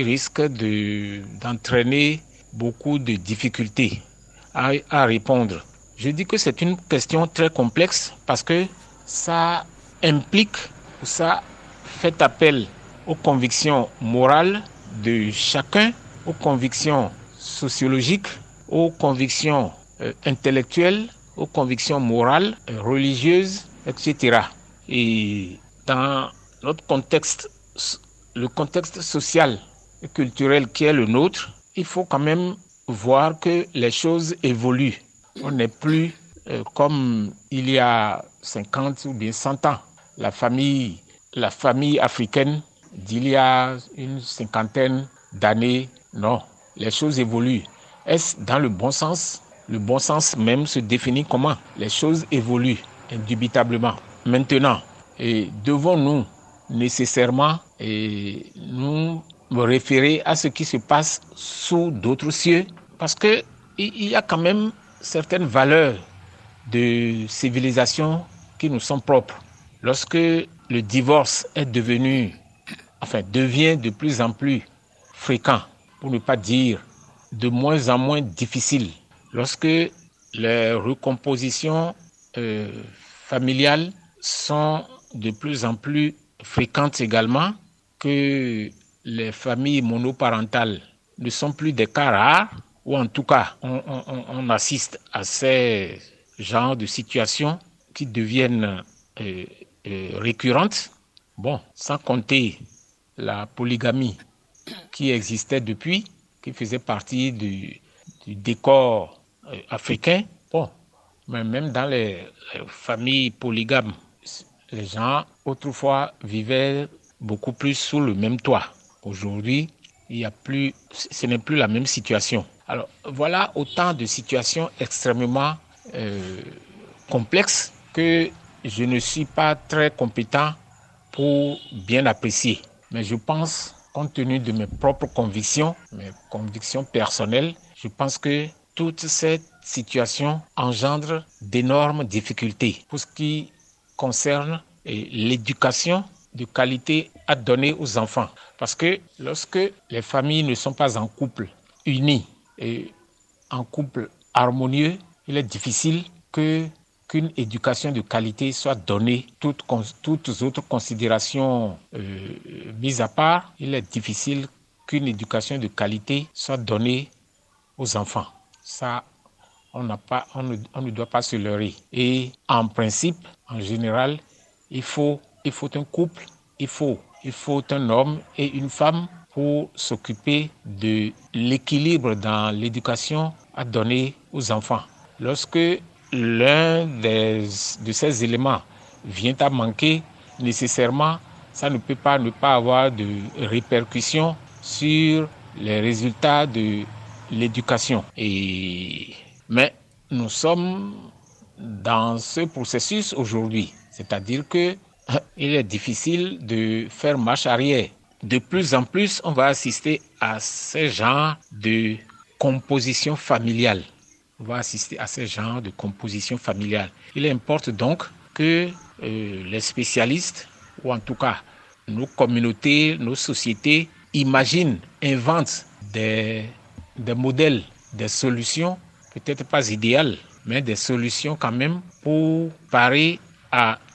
d'entraîner beaucoup de difficultés à répondre. Je dis que c'est une question très complexe parce que ça implique ou ça fait appel aux convictions morales de chacun, aux convictions sociologiques, aux convictions intellectuelles, aux convictions morales, religieuses, etc. Et dans notre contexte, le contexte social et culturel qui est le nôtre, il faut quand même voir que les choses évoluent. On n'est plus comme il y a 50 ou bien 100 ans. La famille africaine d'il y a une cinquantaine d'années, non, les choses évoluent. Est-ce dans le bon sens? Le bon sens même se définit comment? Les choses évoluent indubitablement. Maintenant, devons-nous nécessairement nous référer à ce qui se passe sous d'autres cieux? Parce qu'il y a quand même certaines valeurs de civilisation qui nous sont propres. Lorsque le divorce devient de plus en plus fréquent, pour ne pas dire de moins en moins difficile, lorsque les recompositions familiales sont de plus en plus fréquentes également, que les familles monoparentales ne sont plus des cas rares, ou en tout cas, on assiste à ces genres de situations qui deviennent récurrentes. Bon, sans compter la polygamie qui existait depuis, qui faisait partie du décor africain. Bon, mais même dans les familles polygames, les gens autrefois vivaient beaucoup plus sous le même toit. Aujourd'hui, ce n'est plus la même situation. Alors voilà autant de situations extrêmement complexes que je ne suis pas très compétent pour bien apprécier. Mais je pense, compte tenu de mes propres convictions, mes convictions personnelles, je pense que toute cette situation engendre d'énormes difficultés pour ce qui concerne l'éducation de qualité à donner aux enfants. Parce que lorsque les familles ne sont pas en couple unis et en couple harmonieux, il est difficile qu'une éducation de qualité soit donnée, toutes autres considérations mises à part, il est difficile qu'une éducation de qualité soit donnée aux enfants. Ça, on ne doit pas se leurrer. Et en principe, en général, il faut un couple, il faut un homme et une femme pour s'occuper de l'équilibre dans l'éducation à donner aux enfants. Lorsque l'un de ces éléments vient à manquer, nécessairement, ça ne peut pas ne pas avoir de répercussions sur les résultats de l'éducation. Mais nous sommes dans ce processus aujourd'hui, c'est-à-dire que il est difficile de faire marche arrière. De plus en plus, on va assister à ce genre de composition familiale. Il importe donc que les spécialistes, ou en tout cas nos communautés, nos sociétés, inventent des modèles, des solutions, peut-être pas idéales, mais des solutions quand même pour parer à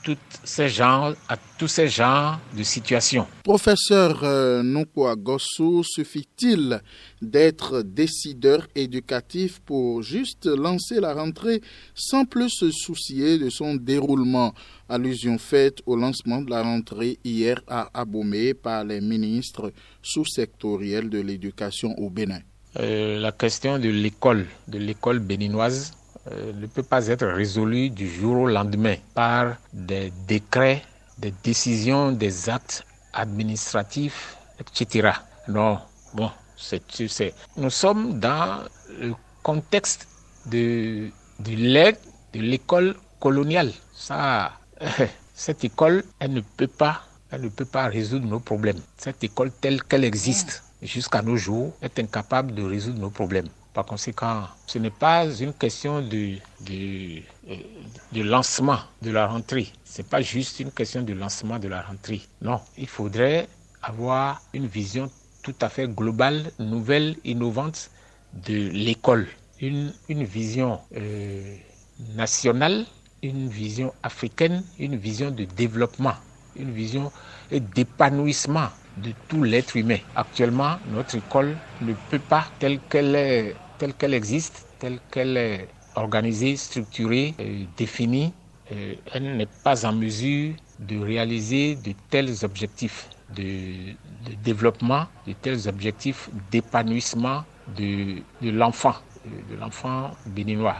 tous ces genres de situations. Professeur Nokpo Agossou, suffit-il d'être décideur éducatif pour juste lancer la rentrée sans plus se soucier de son déroulement? Allusion faite au lancement de la rentrée hier à Abomey par les ministres sous-sectoriels de l'éducation au Bénin. La question de l'école béninoise ne peut pas être résolue du jour au lendemain par des décrets, des décisions, des actes administratifs, etc. Non, bon, nous sommes dans le contexte de l'école coloniale. Cette école, elle ne peut pas résoudre nos problèmes. Cette école telle qu'elle existe jusqu'à nos jours est incapable de résoudre nos problèmes. Par conséquent, ce n'est pas une question de lancement de la rentrée. Ce n'est pas juste une question de lancement de la rentrée. Non, il faudrait avoir une vision tout à fait globale, nouvelle, innovante de l'école. Une vision nationale, une vision africaine, une vision de développement, une vision d'épanouissement de tout l'être humain. Actuellement, notre école ne peut pas, telle qu'elle existe, telle qu'elle est organisée, structurée, définie, elle n'est pas en mesure de réaliser de tels objectifs de développement, de tels objectifs d'épanouissement de l'enfant béninois.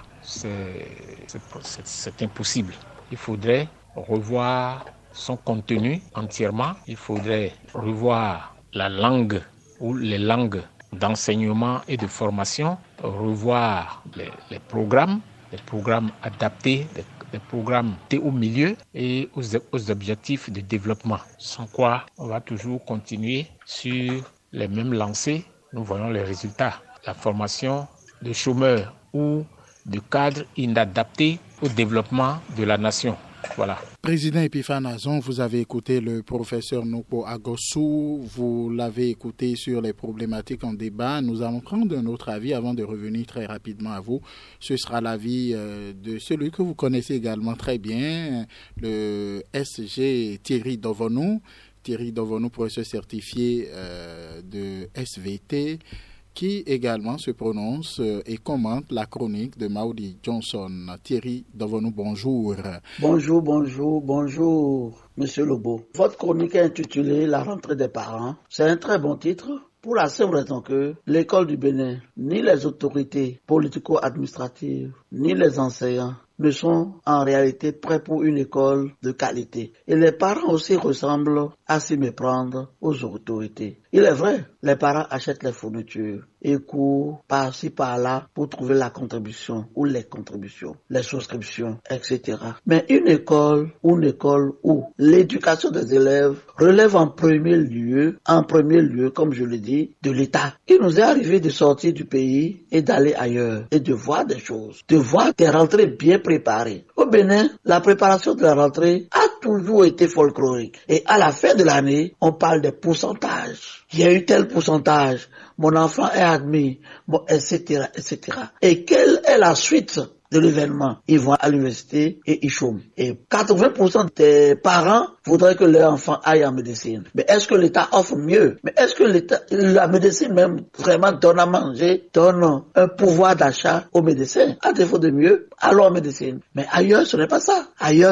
C'est impossible. Il faudrait revoir son contenu entièrement. Il faudrait revoir la langue ou les langues d'enseignement et de formation, revoir les programmes adaptés, les programmes au milieu et aux objectifs de développement. Sans quoi, on va toujours continuer sur les mêmes lancées. Nous voyons les résultats. La formation de chômeurs ou de cadres inadaptés au développement de la nation. Voilà. Président Epiphane Azon, vous avez écouté le professeur Nokpo Agossou, vous l'avez écouté sur les problématiques en débat. Nous allons prendre un autre avis avant de revenir très rapidement à vous. Ce sera l'avis de celui que vous connaissez également très bien, le SG Thierry Dovonou. Thierry Dovonou, professeur certifié de SVT, qui également se prononce et commente la chronique de Maudie Johnson. Thierry Dovonou, bonjour. Bonjour, Monsieur Lobo. Votre chronique est intitulée « La rentrée des parents ». C'est un très bon titre pour la simple raison que l'école du Bénin, ni les autorités politico-administratives, ni les enseignants ne sont en réalité prêts pour une école de qualité. Et les parents aussi ressemblent à s'y méprendre aux autorités. Il est vrai, les parents achètent les fournitures et courent par-ci par-là pour trouver la contribution ou les contributions, les souscriptions, etc. Mais une école où l'éducation des élèves relève en premier lieu, comme je le dis, de l'État. Il nous est arrivé de sortir du pays et d'aller ailleurs et de voir des choses, de voir des rentrées bien préparées. Au Bénin, la préparation de la rentrée a toujours été folklorique. Et à la fin de l'année, on parle des pourcentages. Il y a eu tel pourcentage, mon enfant est admis, bon, etc., etc. Et quelle est la suite de l'événement? Ils vont à l'université et ils chôment. Et 80% des parents voudraient que leur enfant aille en médecine. Mais est-ce que l'État offre mieux? Mais est-ce que la médecine même vraiment donne à manger, donne un pouvoir d'achat aux médecins? À défaut de mieux, allons en médecine. Mais ailleurs, ce n'est pas ça.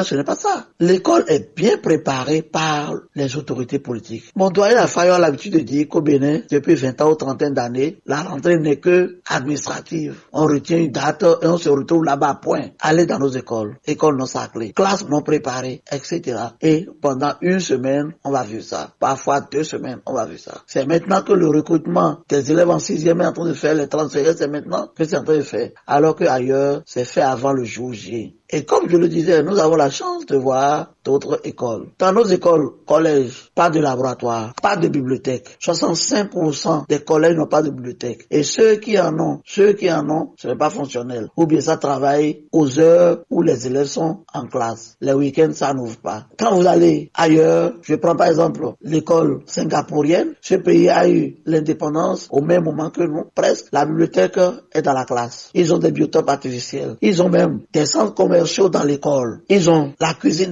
L'école est bien préparée par les autorités politiques. Mon doyen Afayo a l'habitude de dire qu'au Bénin, depuis 20 ans ou 30 d'années, la rentrée n'est que administrative. On retient une date et on se retrouve là-bas, point. Allez dans nos écoles non sacrées, classes non préparées, etc. Et pendant une semaine, on va vivre ça. Parfois 2 semaines, on va vivre ça. C'est maintenant que le recrutement des élèves en 6e est en train de faire, les transferts, c'est maintenant que c'est en train de faire. Alors qu'ailleurs, c'est fait avant le jour J. Et comme je le disais, nous avons la chance de voir d'autres écoles. Dans nos écoles, collèges, pas de laboratoire, pas de bibliothèque. 65% des collèges n'ont pas de bibliothèque. Et ceux qui en ont, ce n'est pas fonctionnel. Ou bien ça travaille aux heures où les élèves sont en classe. Les week-ends, ça n'ouvre pas. Quand vous allez ailleurs, je prends par exemple l'école singapourienne. Ce pays a eu l'indépendance au même moment que nous, presque. La bibliothèque est dans la classe. Ils ont des biotopes artificiels. Ils ont même des centres commerciaux dans l'école. Ils ont la cuisine dans l'école.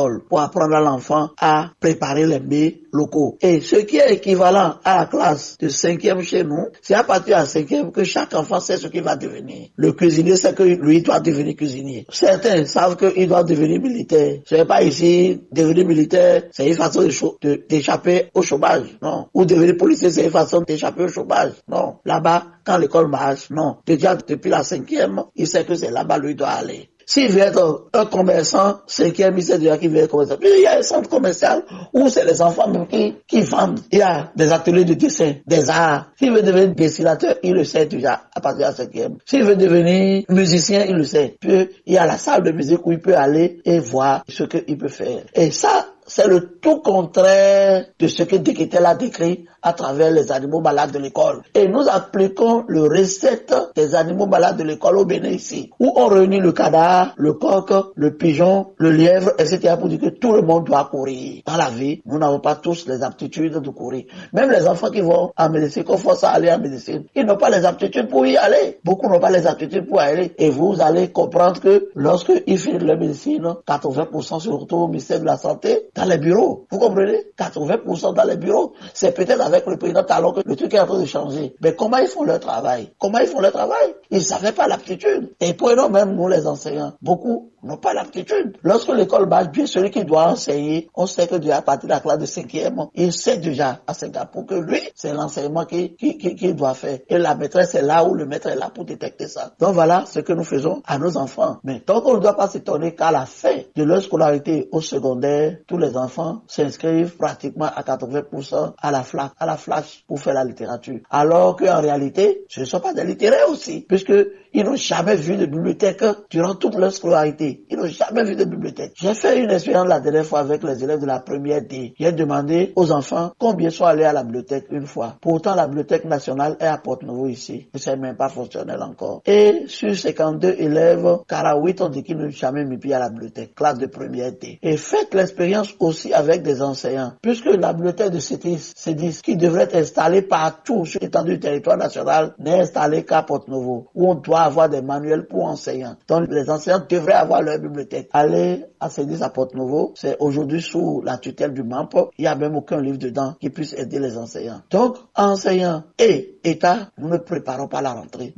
l'école pour apprendre à l'enfant à préparer les mets locaux. Et ce qui est équivalent à la classe de 5e chez nous, c'est à partir de la 5e que chaque enfant sait ce qu'il va devenir. Le cuisinier sait que lui doit devenir cuisinier. Certains savent qu'il doit devenir militaire. Ce n'est pas ici, devenir militaire, c'est une façon d'échapper au chômage. Non. Ou devenir policier, c'est une façon d'échapper au chômage. Non. Là-bas, quand l'école marche, non. Déjà, depuis la 5e, il sait que c'est là-bas lui doit aller. S'il veut être un commerçant, 5e, il sait déjà qu'il veut être commerçant. Puis il y a un centre commercial où c'est les enfants même qui vendent. Il y a des ateliers de dessin, des arts. S'il veut devenir dessinateur, il le sait déjà à partir de la 5e. S'il veut devenir musicien, il le sait. Puis il y a la salle de musique où il peut aller et voir ce qu'il peut faire. Et ça, c'est le tout contraire de ce que Deketel a décrit à travers les animaux malades de l'école. Et nous appliquons le recette des animaux malades de l'école au Bénin ici, où on réunit le cadavre, le coq, le pigeon, le lièvre, etc. pour dire que tout le monde doit courir. Dans la vie, nous n'avons pas tous les aptitudes de courir. Même les enfants qui vont en médecine, qu'on force à aller en médecine, ils n'ont pas les aptitudes pour y aller. Beaucoup n'ont pas les aptitudes pour y aller. Et vous allez comprendre que lorsqu'ils finissent leur médecine, 80% se retrouvent au ministère de la Santé, dans les bureaux. Vous comprenez? 80% dans les bureaux. C'est peut-être avec le président Talon que le truc est en train de changer. Mais comment ils font leur travail? Ils ne savaient pas l'aptitude. Et prenons même nous les enseignants. Beaucoup n'ont pas l'aptitude. Lorsque l'école marche bien, celui qui doit enseigner, on sait que déjà à partir de la classe de 5e, il sait déjà à Singapour que lui, c'est l'enseignement qu'il doit faire. Et la maîtresse est là où le maître est là pour détecter ça. Donc voilà ce que nous faisons à nos enfants. Mais tant qu'on ne doit pas s'étonner qu'à la fin de leur scolarité au secondaire, tous les enfants s'inscrivent pratiquement à 80% à la flash pour faire la littérature. Alors qu'en réalité, ce ne sont pas des littéraires aussi, puisque ils n'ont jamais vu de bibliothèque durant toute leur scolarité. Ils n'ont jamais vu de bibliothèque. J'ai fait une expérience la dernière fois avec les élèves de la première D. J'ai demandé aux enfants combien sont allés à la bibliothèque une fois. Pourtant, la bibliothèque nationale est à Porte-Nouveau ici. Et c'est même pas fonctionnel encore. Et sur 52 élèves, 48 ont dit qu'ils n'ont jamais mis pied à la bibliothèque. Classe de première D. Et faites l'expérience aussi avec des enseignants. Puisque la bibliothèque de CEDIS, qui devrait être installée partout sur l'étendue du territoire national, n'est installée qu'à Porte-Nouveau, où on doit avoir des manuels pour enseignants. Donc les enseignants devraient avoir leur bibliothèque. Aller à CEDIS à Porte-Nouveau, c'est aujourd'hui sous la tutelle du MAMP. Il n'y a même aucun livre dedans qui puisse aider les enseignants. Donc, enseignants et État, nous ne préparons pas la rentrée.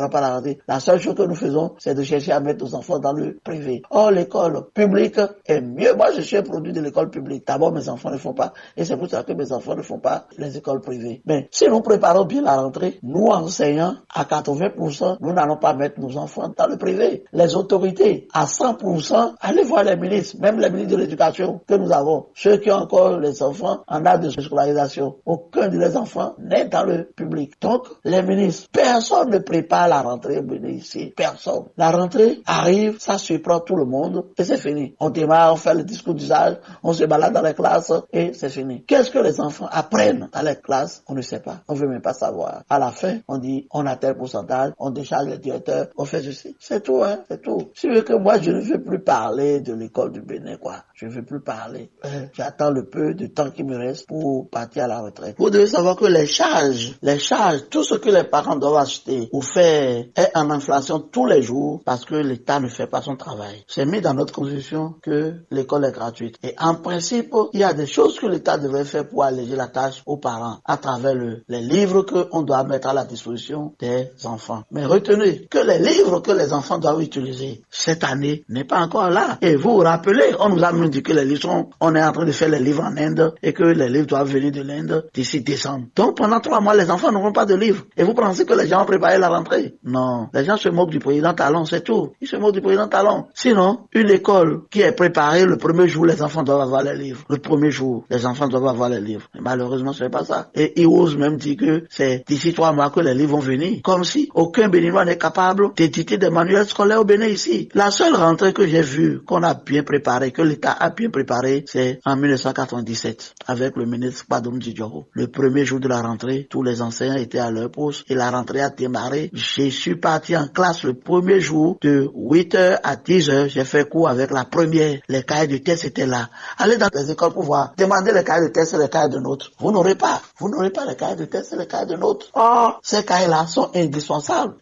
La seule chose que nous faisons, c'est de chercher à mettre nos enfants dans le privé. Or, l'école publique est mieux. Moi, je suis un produit de l'école publique. D'abord, mes enfants ne font pas. Et c'est pour ça que mes enfants ne font pas les écoles privées. Mais si nous préparons bien la rentrée, nous, enseignants, à 80%, nous n'allons pas mettre nos enfants dans le privé. Les autorités, à 100%, allez voir les ministres, même les ministres de l'éducation que nous avons. Ceux qui ont encore les enfants en âge de scolarisation. Aucun de les enfants n'est dans le public. Donc, les ministres, personne ne prépare la rentrée ici. Personne. La rentrée arrive, ça surprend tout le monde et c'est fini. On démarre, on fait le discours d'usage, on se balade dans les classes et c'est fini. Qu'est-ce que les enfants apprennent dans les classes? On ne sait pas. On ne veut même pas savoir. À la fin, on dit, on a tel pourcentage, on décharge le directeur, on fait ceci. C'est tout, hein. C'est tout. Si vous voulez que moi, je ne veux plus parler de l'école du Bénin, quoi. Je ne veux plus parler. J'attends le peu de temps qui me reste pour partir à la retraite. Vous devez savoir que les charges, tout ce que les parents doivent acheter ou faire est en inflation tous les jours parce que l'État ne fait pas son travail. C'est mis dans notre constitution que l'école est gratuite. Et en principe, il y a des choses que l'État devrait faire pour alléger la tâche aux parents à travers les livres qu'on doit mettre à la disposition des enfants. Mais retenez que les livres que les enfants doivent utiliser cette année n'est pas encore là. Et vous vous rappelez, on nous a même dit que les livres on est en train de faire les livres en Inde et que les livres doivent venir de l'Inde d'ici décembre. Donc pendant 3 mois, les enfants n'auront pas de livres. Et vous pensez que les gens ont préparé la rentrée? Non. Les gens se moquent du président Talon, c'est tout. Ils se moquent du président Talon. Sinon, une école qui est préparée le premier jour, les enfants doivent avoir les livres. Le premier jour, les enfants doivent avoir les livres. Mais malheureusement, ce n'est pas ça. Et ils osent même dire que c'est d'ici 3 mois que les livres vont venir. Comme si aucun Béninois n'est capable d'éditer des manuels scolaires au Bénin ici. La seule rentrée que j'ai vue, qu'on a bien préparée, que l'État a bien préparée, c'est en 1997, avec le ministre Padoum Djidjoro. Le premier jour de la rentrée, tous les enseignants étaient à leur poste et la rentrée a démarré. Je suis parti en classe le premier jour de 8h à 10h. J'ai fait cours avec la première. Les cahiers de test étaient là. Allez dans les écoles pour voir. Demandez les cahiers de test et les cahiers de notes. Vous n'aurez pas les cahiers de test et les cahiers de notes. Oh, ces cahiers-là sont indispensables. Quand je fais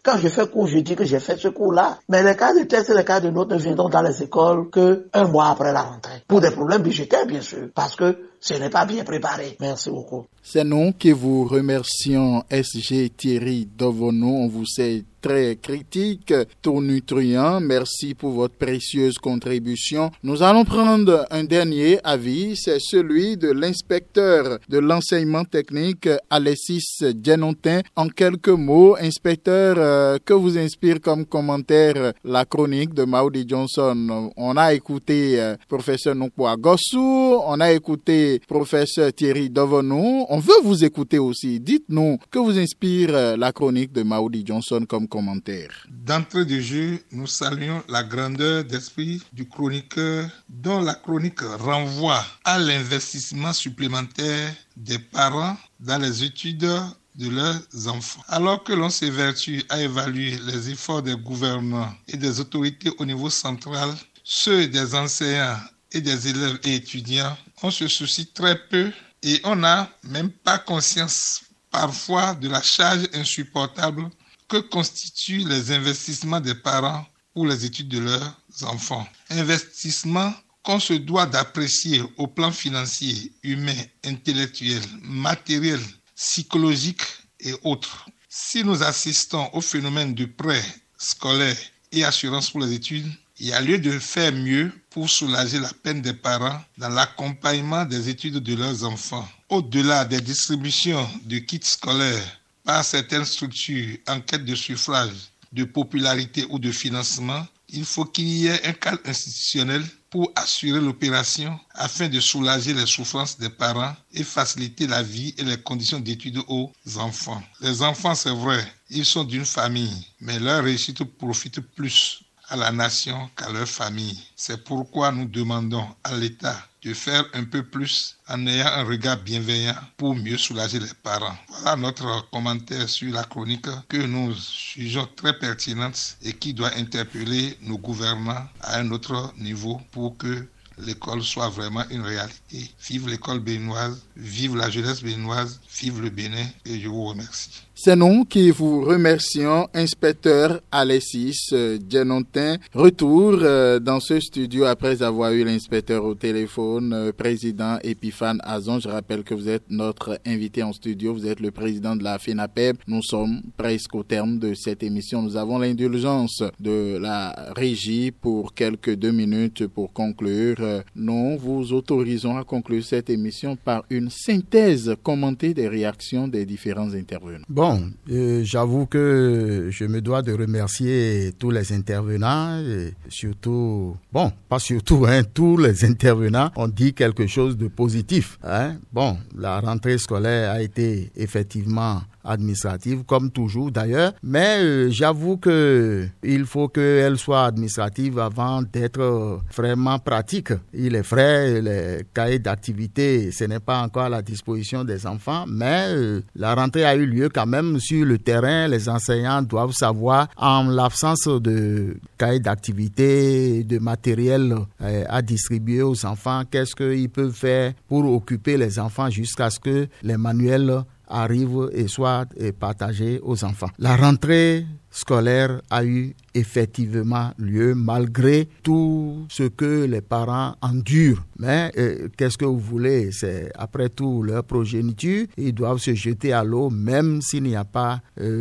fait cours, je dis que j'ai fait ce cours-là. Mais les cas de test et les cas de notes ne viendront dans les écoles que 1 mois après la rentrée. Pour des problèmes budgétaires, bien sûr, parce que ce n'est pas bien préparé. Merci beaucoup. C'est nous qui vous remercions, SG Thierry Dovono. On vous sait très critique, tonitruant. Merci pour votre précieuse contribution. Nous allons prendre un dernier avis. C'est celui de l'inspecteur de l'enseignement technique, Alexis Djenontin. En quelques mots, inspecteur, que vous inspire comme commentaire la chronique de Maudie Johnson? On a écouté professeur Nokwa Gossou, on a écouté professeur Thierry Dovono. On veut vous écouter aussi. Dites-nous, que vous inspire la chronique de Maudie Johnson comme commentaire? D'entrée de jeu, nous saluons la grandeur d'esprit du chroniqueur dont la chronique renvoie à l'investissement supplémentaire des parents dans les études de leurs enfants. Alors que l'on s'évertue à évaluer les efforts des gouvernants et des autorités au niveau central, ceux des enseignants et des élèves et étudiants, on se soucie très peu et on n'a même pas conscience parfois de la charge insupportable que constituent les investissements des parents pour les études de leurs enfants. Investissements qu'on se doit d'apprécier au plan financier, humain, intellectuel, matériel, psychologique et autres. Si nous assistons au phénomène de prêts scolaires et assurance pour les études, il y a lieu de faire mieux pour soulager la peine des parents dans l'accompagnement des études de leurs enfants. Au-delà des distributions de kits scolaires par certaines structures en quête de suffrage, de popularité ou de financement, il faut qu'il y ait un cadre institutionnel pour assurer l'opération afin de soulager les souffrances des parents et faciliter la vie et les conditions d'études aux enfants. Les enfants, c'est vrai, ils sont d'une famille, mais leur réussite profite plus à la nation qu'à leur famille. C'est pourquoi nous demandons à l'État de faire un peu plus en ayant un regard bienveillant pour mieux soulager les parents. Voilà notre commentaire sur la chronique que nous jugeons très pertinente et qui doit interpeller nos gouvernants à un autre niveau pour que l'école soit vraiment une réalité. Vive l'école béninoise, vive la jeunesse béninoise, vive le Bénin et je vous remercie. C'est nous qui vous remercions, inspecteur Alexis Djenontin. Retour dans ce studio après avoir eu l'inspecteur au téléphone, président Epiphane Azon. Je rappelle que vous êtes notre invité en studio, vous êtes le président de la FENAPEB. Nous sommes presque au terme de cette émission. Nous avons l'indulgence de la régie pour quelques 2 minutes pour conclure. Nous vous autorisons à conclure cette émission par une synthèse commentée des réactions des différents intervenants. Bon, j'avoue que je me dois de remercier tous les intervenants, et surtout, bon, pas surtout, tous les intervenants ont dit quelque chose de positif. Bon, la rentrée scolaire a été effectivement administrative, comme toujours d'ailleurs, mais j'avoue que il faut qu'elle soit administrative avant d'être vraiment pratique. Il est vrai, les cahiers d'activité, ce n'est pas encore à la disposition des enfants, mais la rentrée a eu lieu quand même sur le terrain. Les enseignants doivent savoir, en l'absence de cahiers d'activité, de matériel à distribuer aux enfants, qu'est-ce qu'ils peuvent faire pour occuper les enfants jusqu'à ce que les manuels arrivent et soient partagés aux enfants. La rentrée scolaire a eu effectivement lieu malgré tout ce que les parents endurent. Mais qu'est-ce que vous voulez? C'est après tout leur progéniture. Ils doivent se jeter à l'eau, même s'il n'y a pas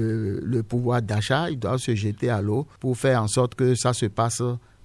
le pouvoir d'achat. Ils doivent se jeter à l'eau pour faire en sorte que ça se passe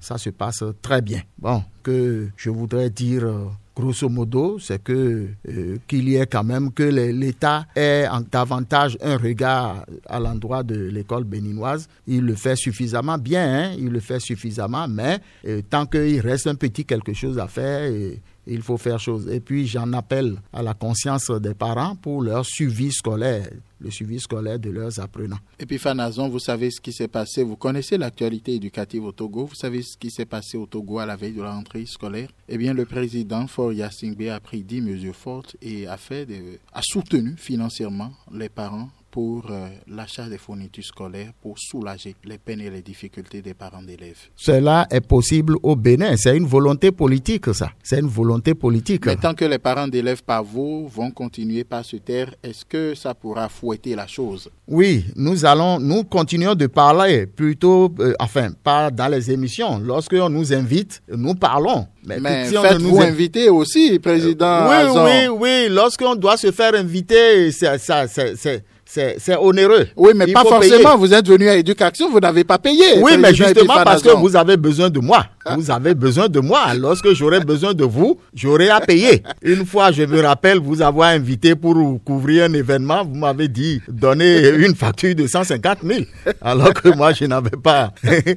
très bien. Bon, que je voudrais dire grosso modo, c'est que qu'il y ait quand même que l'État ait davantage un regard à l'endroit de l'école béninoise. Il le fait suffisamment bien, il le fait suffisamment, mais tant qu'il reste un petit quelque chose à faire, il faut faire chose. Et puis j'en appelle à la conscience des parents pour leur suivi scolaire, le suivi scolaire de leurs apprenants. Epiphane Azon, vous savez ce qui s'est passé, vous connaissez l'actualité éducative au Togo, vous savez ce qui s'est passé au Togo à la veille de la rentrée scolaire? Eh bien, le président Faure Gnassingbé a pris 10 mesures fortes et a soutenu financièrement les parents pour l'achat des fournitures scolaires pour soulager les peines et les difficultés des parents d'élèves. Cela est possible au Bénin. C'est une volonté politique, ça. C'est une volonté politique. Mais tant que les parents d'élèves par vous vont continuer par se taire, est-ce que ça pourra fouetter la chose? Oui, nous continuons de parler plutôt, pas dans les émissions. Lorsque on nous invite, nous parlons. Mais si faites-vous inviter aussi, Président Azon? Oui. Lorsqu'on doit se faire inviter, c'est onéreux. Oui, mais pas forcément. Payer. Vous êtes venu à Éducation, vous n'avez pas payé. Oui, mais justement parce que vous avez besoin de moi. Vous avez besoin de moi. Lorsque j'aurai besoin de vous, j'aurai à payer. Une fois, je me rappelle vous avoir invité pour couvrir un événement. Vous m'avez dit donner une facture de 150 000. Alors que moi, je n'avais pas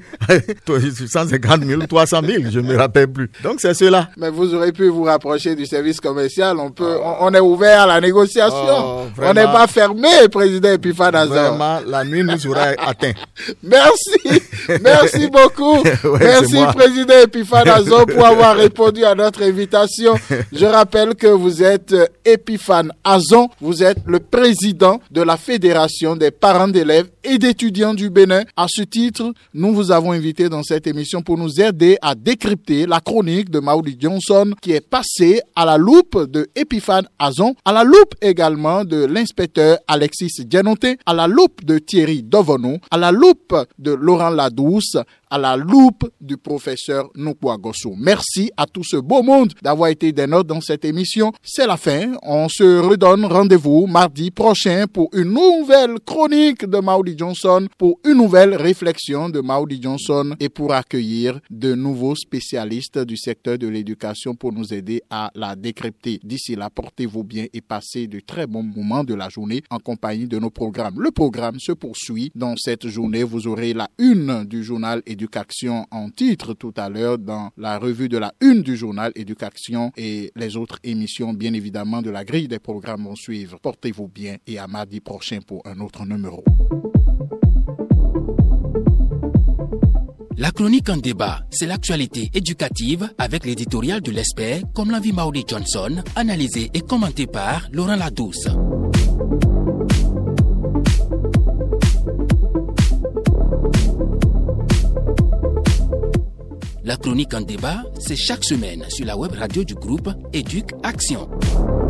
150 000, 300 000. Je ne me rappelle plus. Donc, c'est cela. Mais vous aurez pu vous rapprocher du service commercial. On est ouvert à la négociation. On n'est pas fermé, Président Epiphane Azon. Vraiment, la nuit nous aura atteint. Merci beaucoup. Ouais, merci, Président Epiphane Azon, pour avoir répondu à notre invitation. Je rappelle que vous êtes Epiphane Azon. Vous êtes le président de la Fédération des parents d'élèves et d'étudiants du Bénin. À ce titre, nous vous avons invité dans cette émission pour nous aider à décrypter la chronique de Maudi Johnson qui est passée à la loupe de Epiphane Azon, à la loupe également de l'inspecteur Alexis Dianoté, à la loupe de Thierry Dovono, à la loupe de Laurent Ladouce, à la loupe du professeur Nukwa Gossou. Merci à tout ce beau monde d'avoir été des nôtres dans cette émission. C'est la fin. On se redonne rendez-vous mardi prochain pour une nouvelle chronique de Maudi Johnson, pour une nouvelle réflexion de Maudi Johnson et pour accueillir de nouveaux spécialistes du secteur de l'éducation pour nous aider à la décrypter. D'ici là, portez-vous bien et passez de très bons moments de la journée en compagnie de nos programmes. Le programme se poursuit. Dans cette journée, vous aurez la une du journal Éducation en titre tout à l'heure dans la revue de la une du journal Éducation, et les autres émissions bien évidemment de la grille des programmes vont suivre. Portez-vous bien et à mardi prochain pour un autre numéro. La chronique en débat, c'est l'actualité éducative avec l'éditorial de l'expert comme l'envie Maudi Johnson, analysé et commenté par Laurent Ladouce. La chronique en débat, c'est chaque semaine sur la web radio du groupe Éduc Action.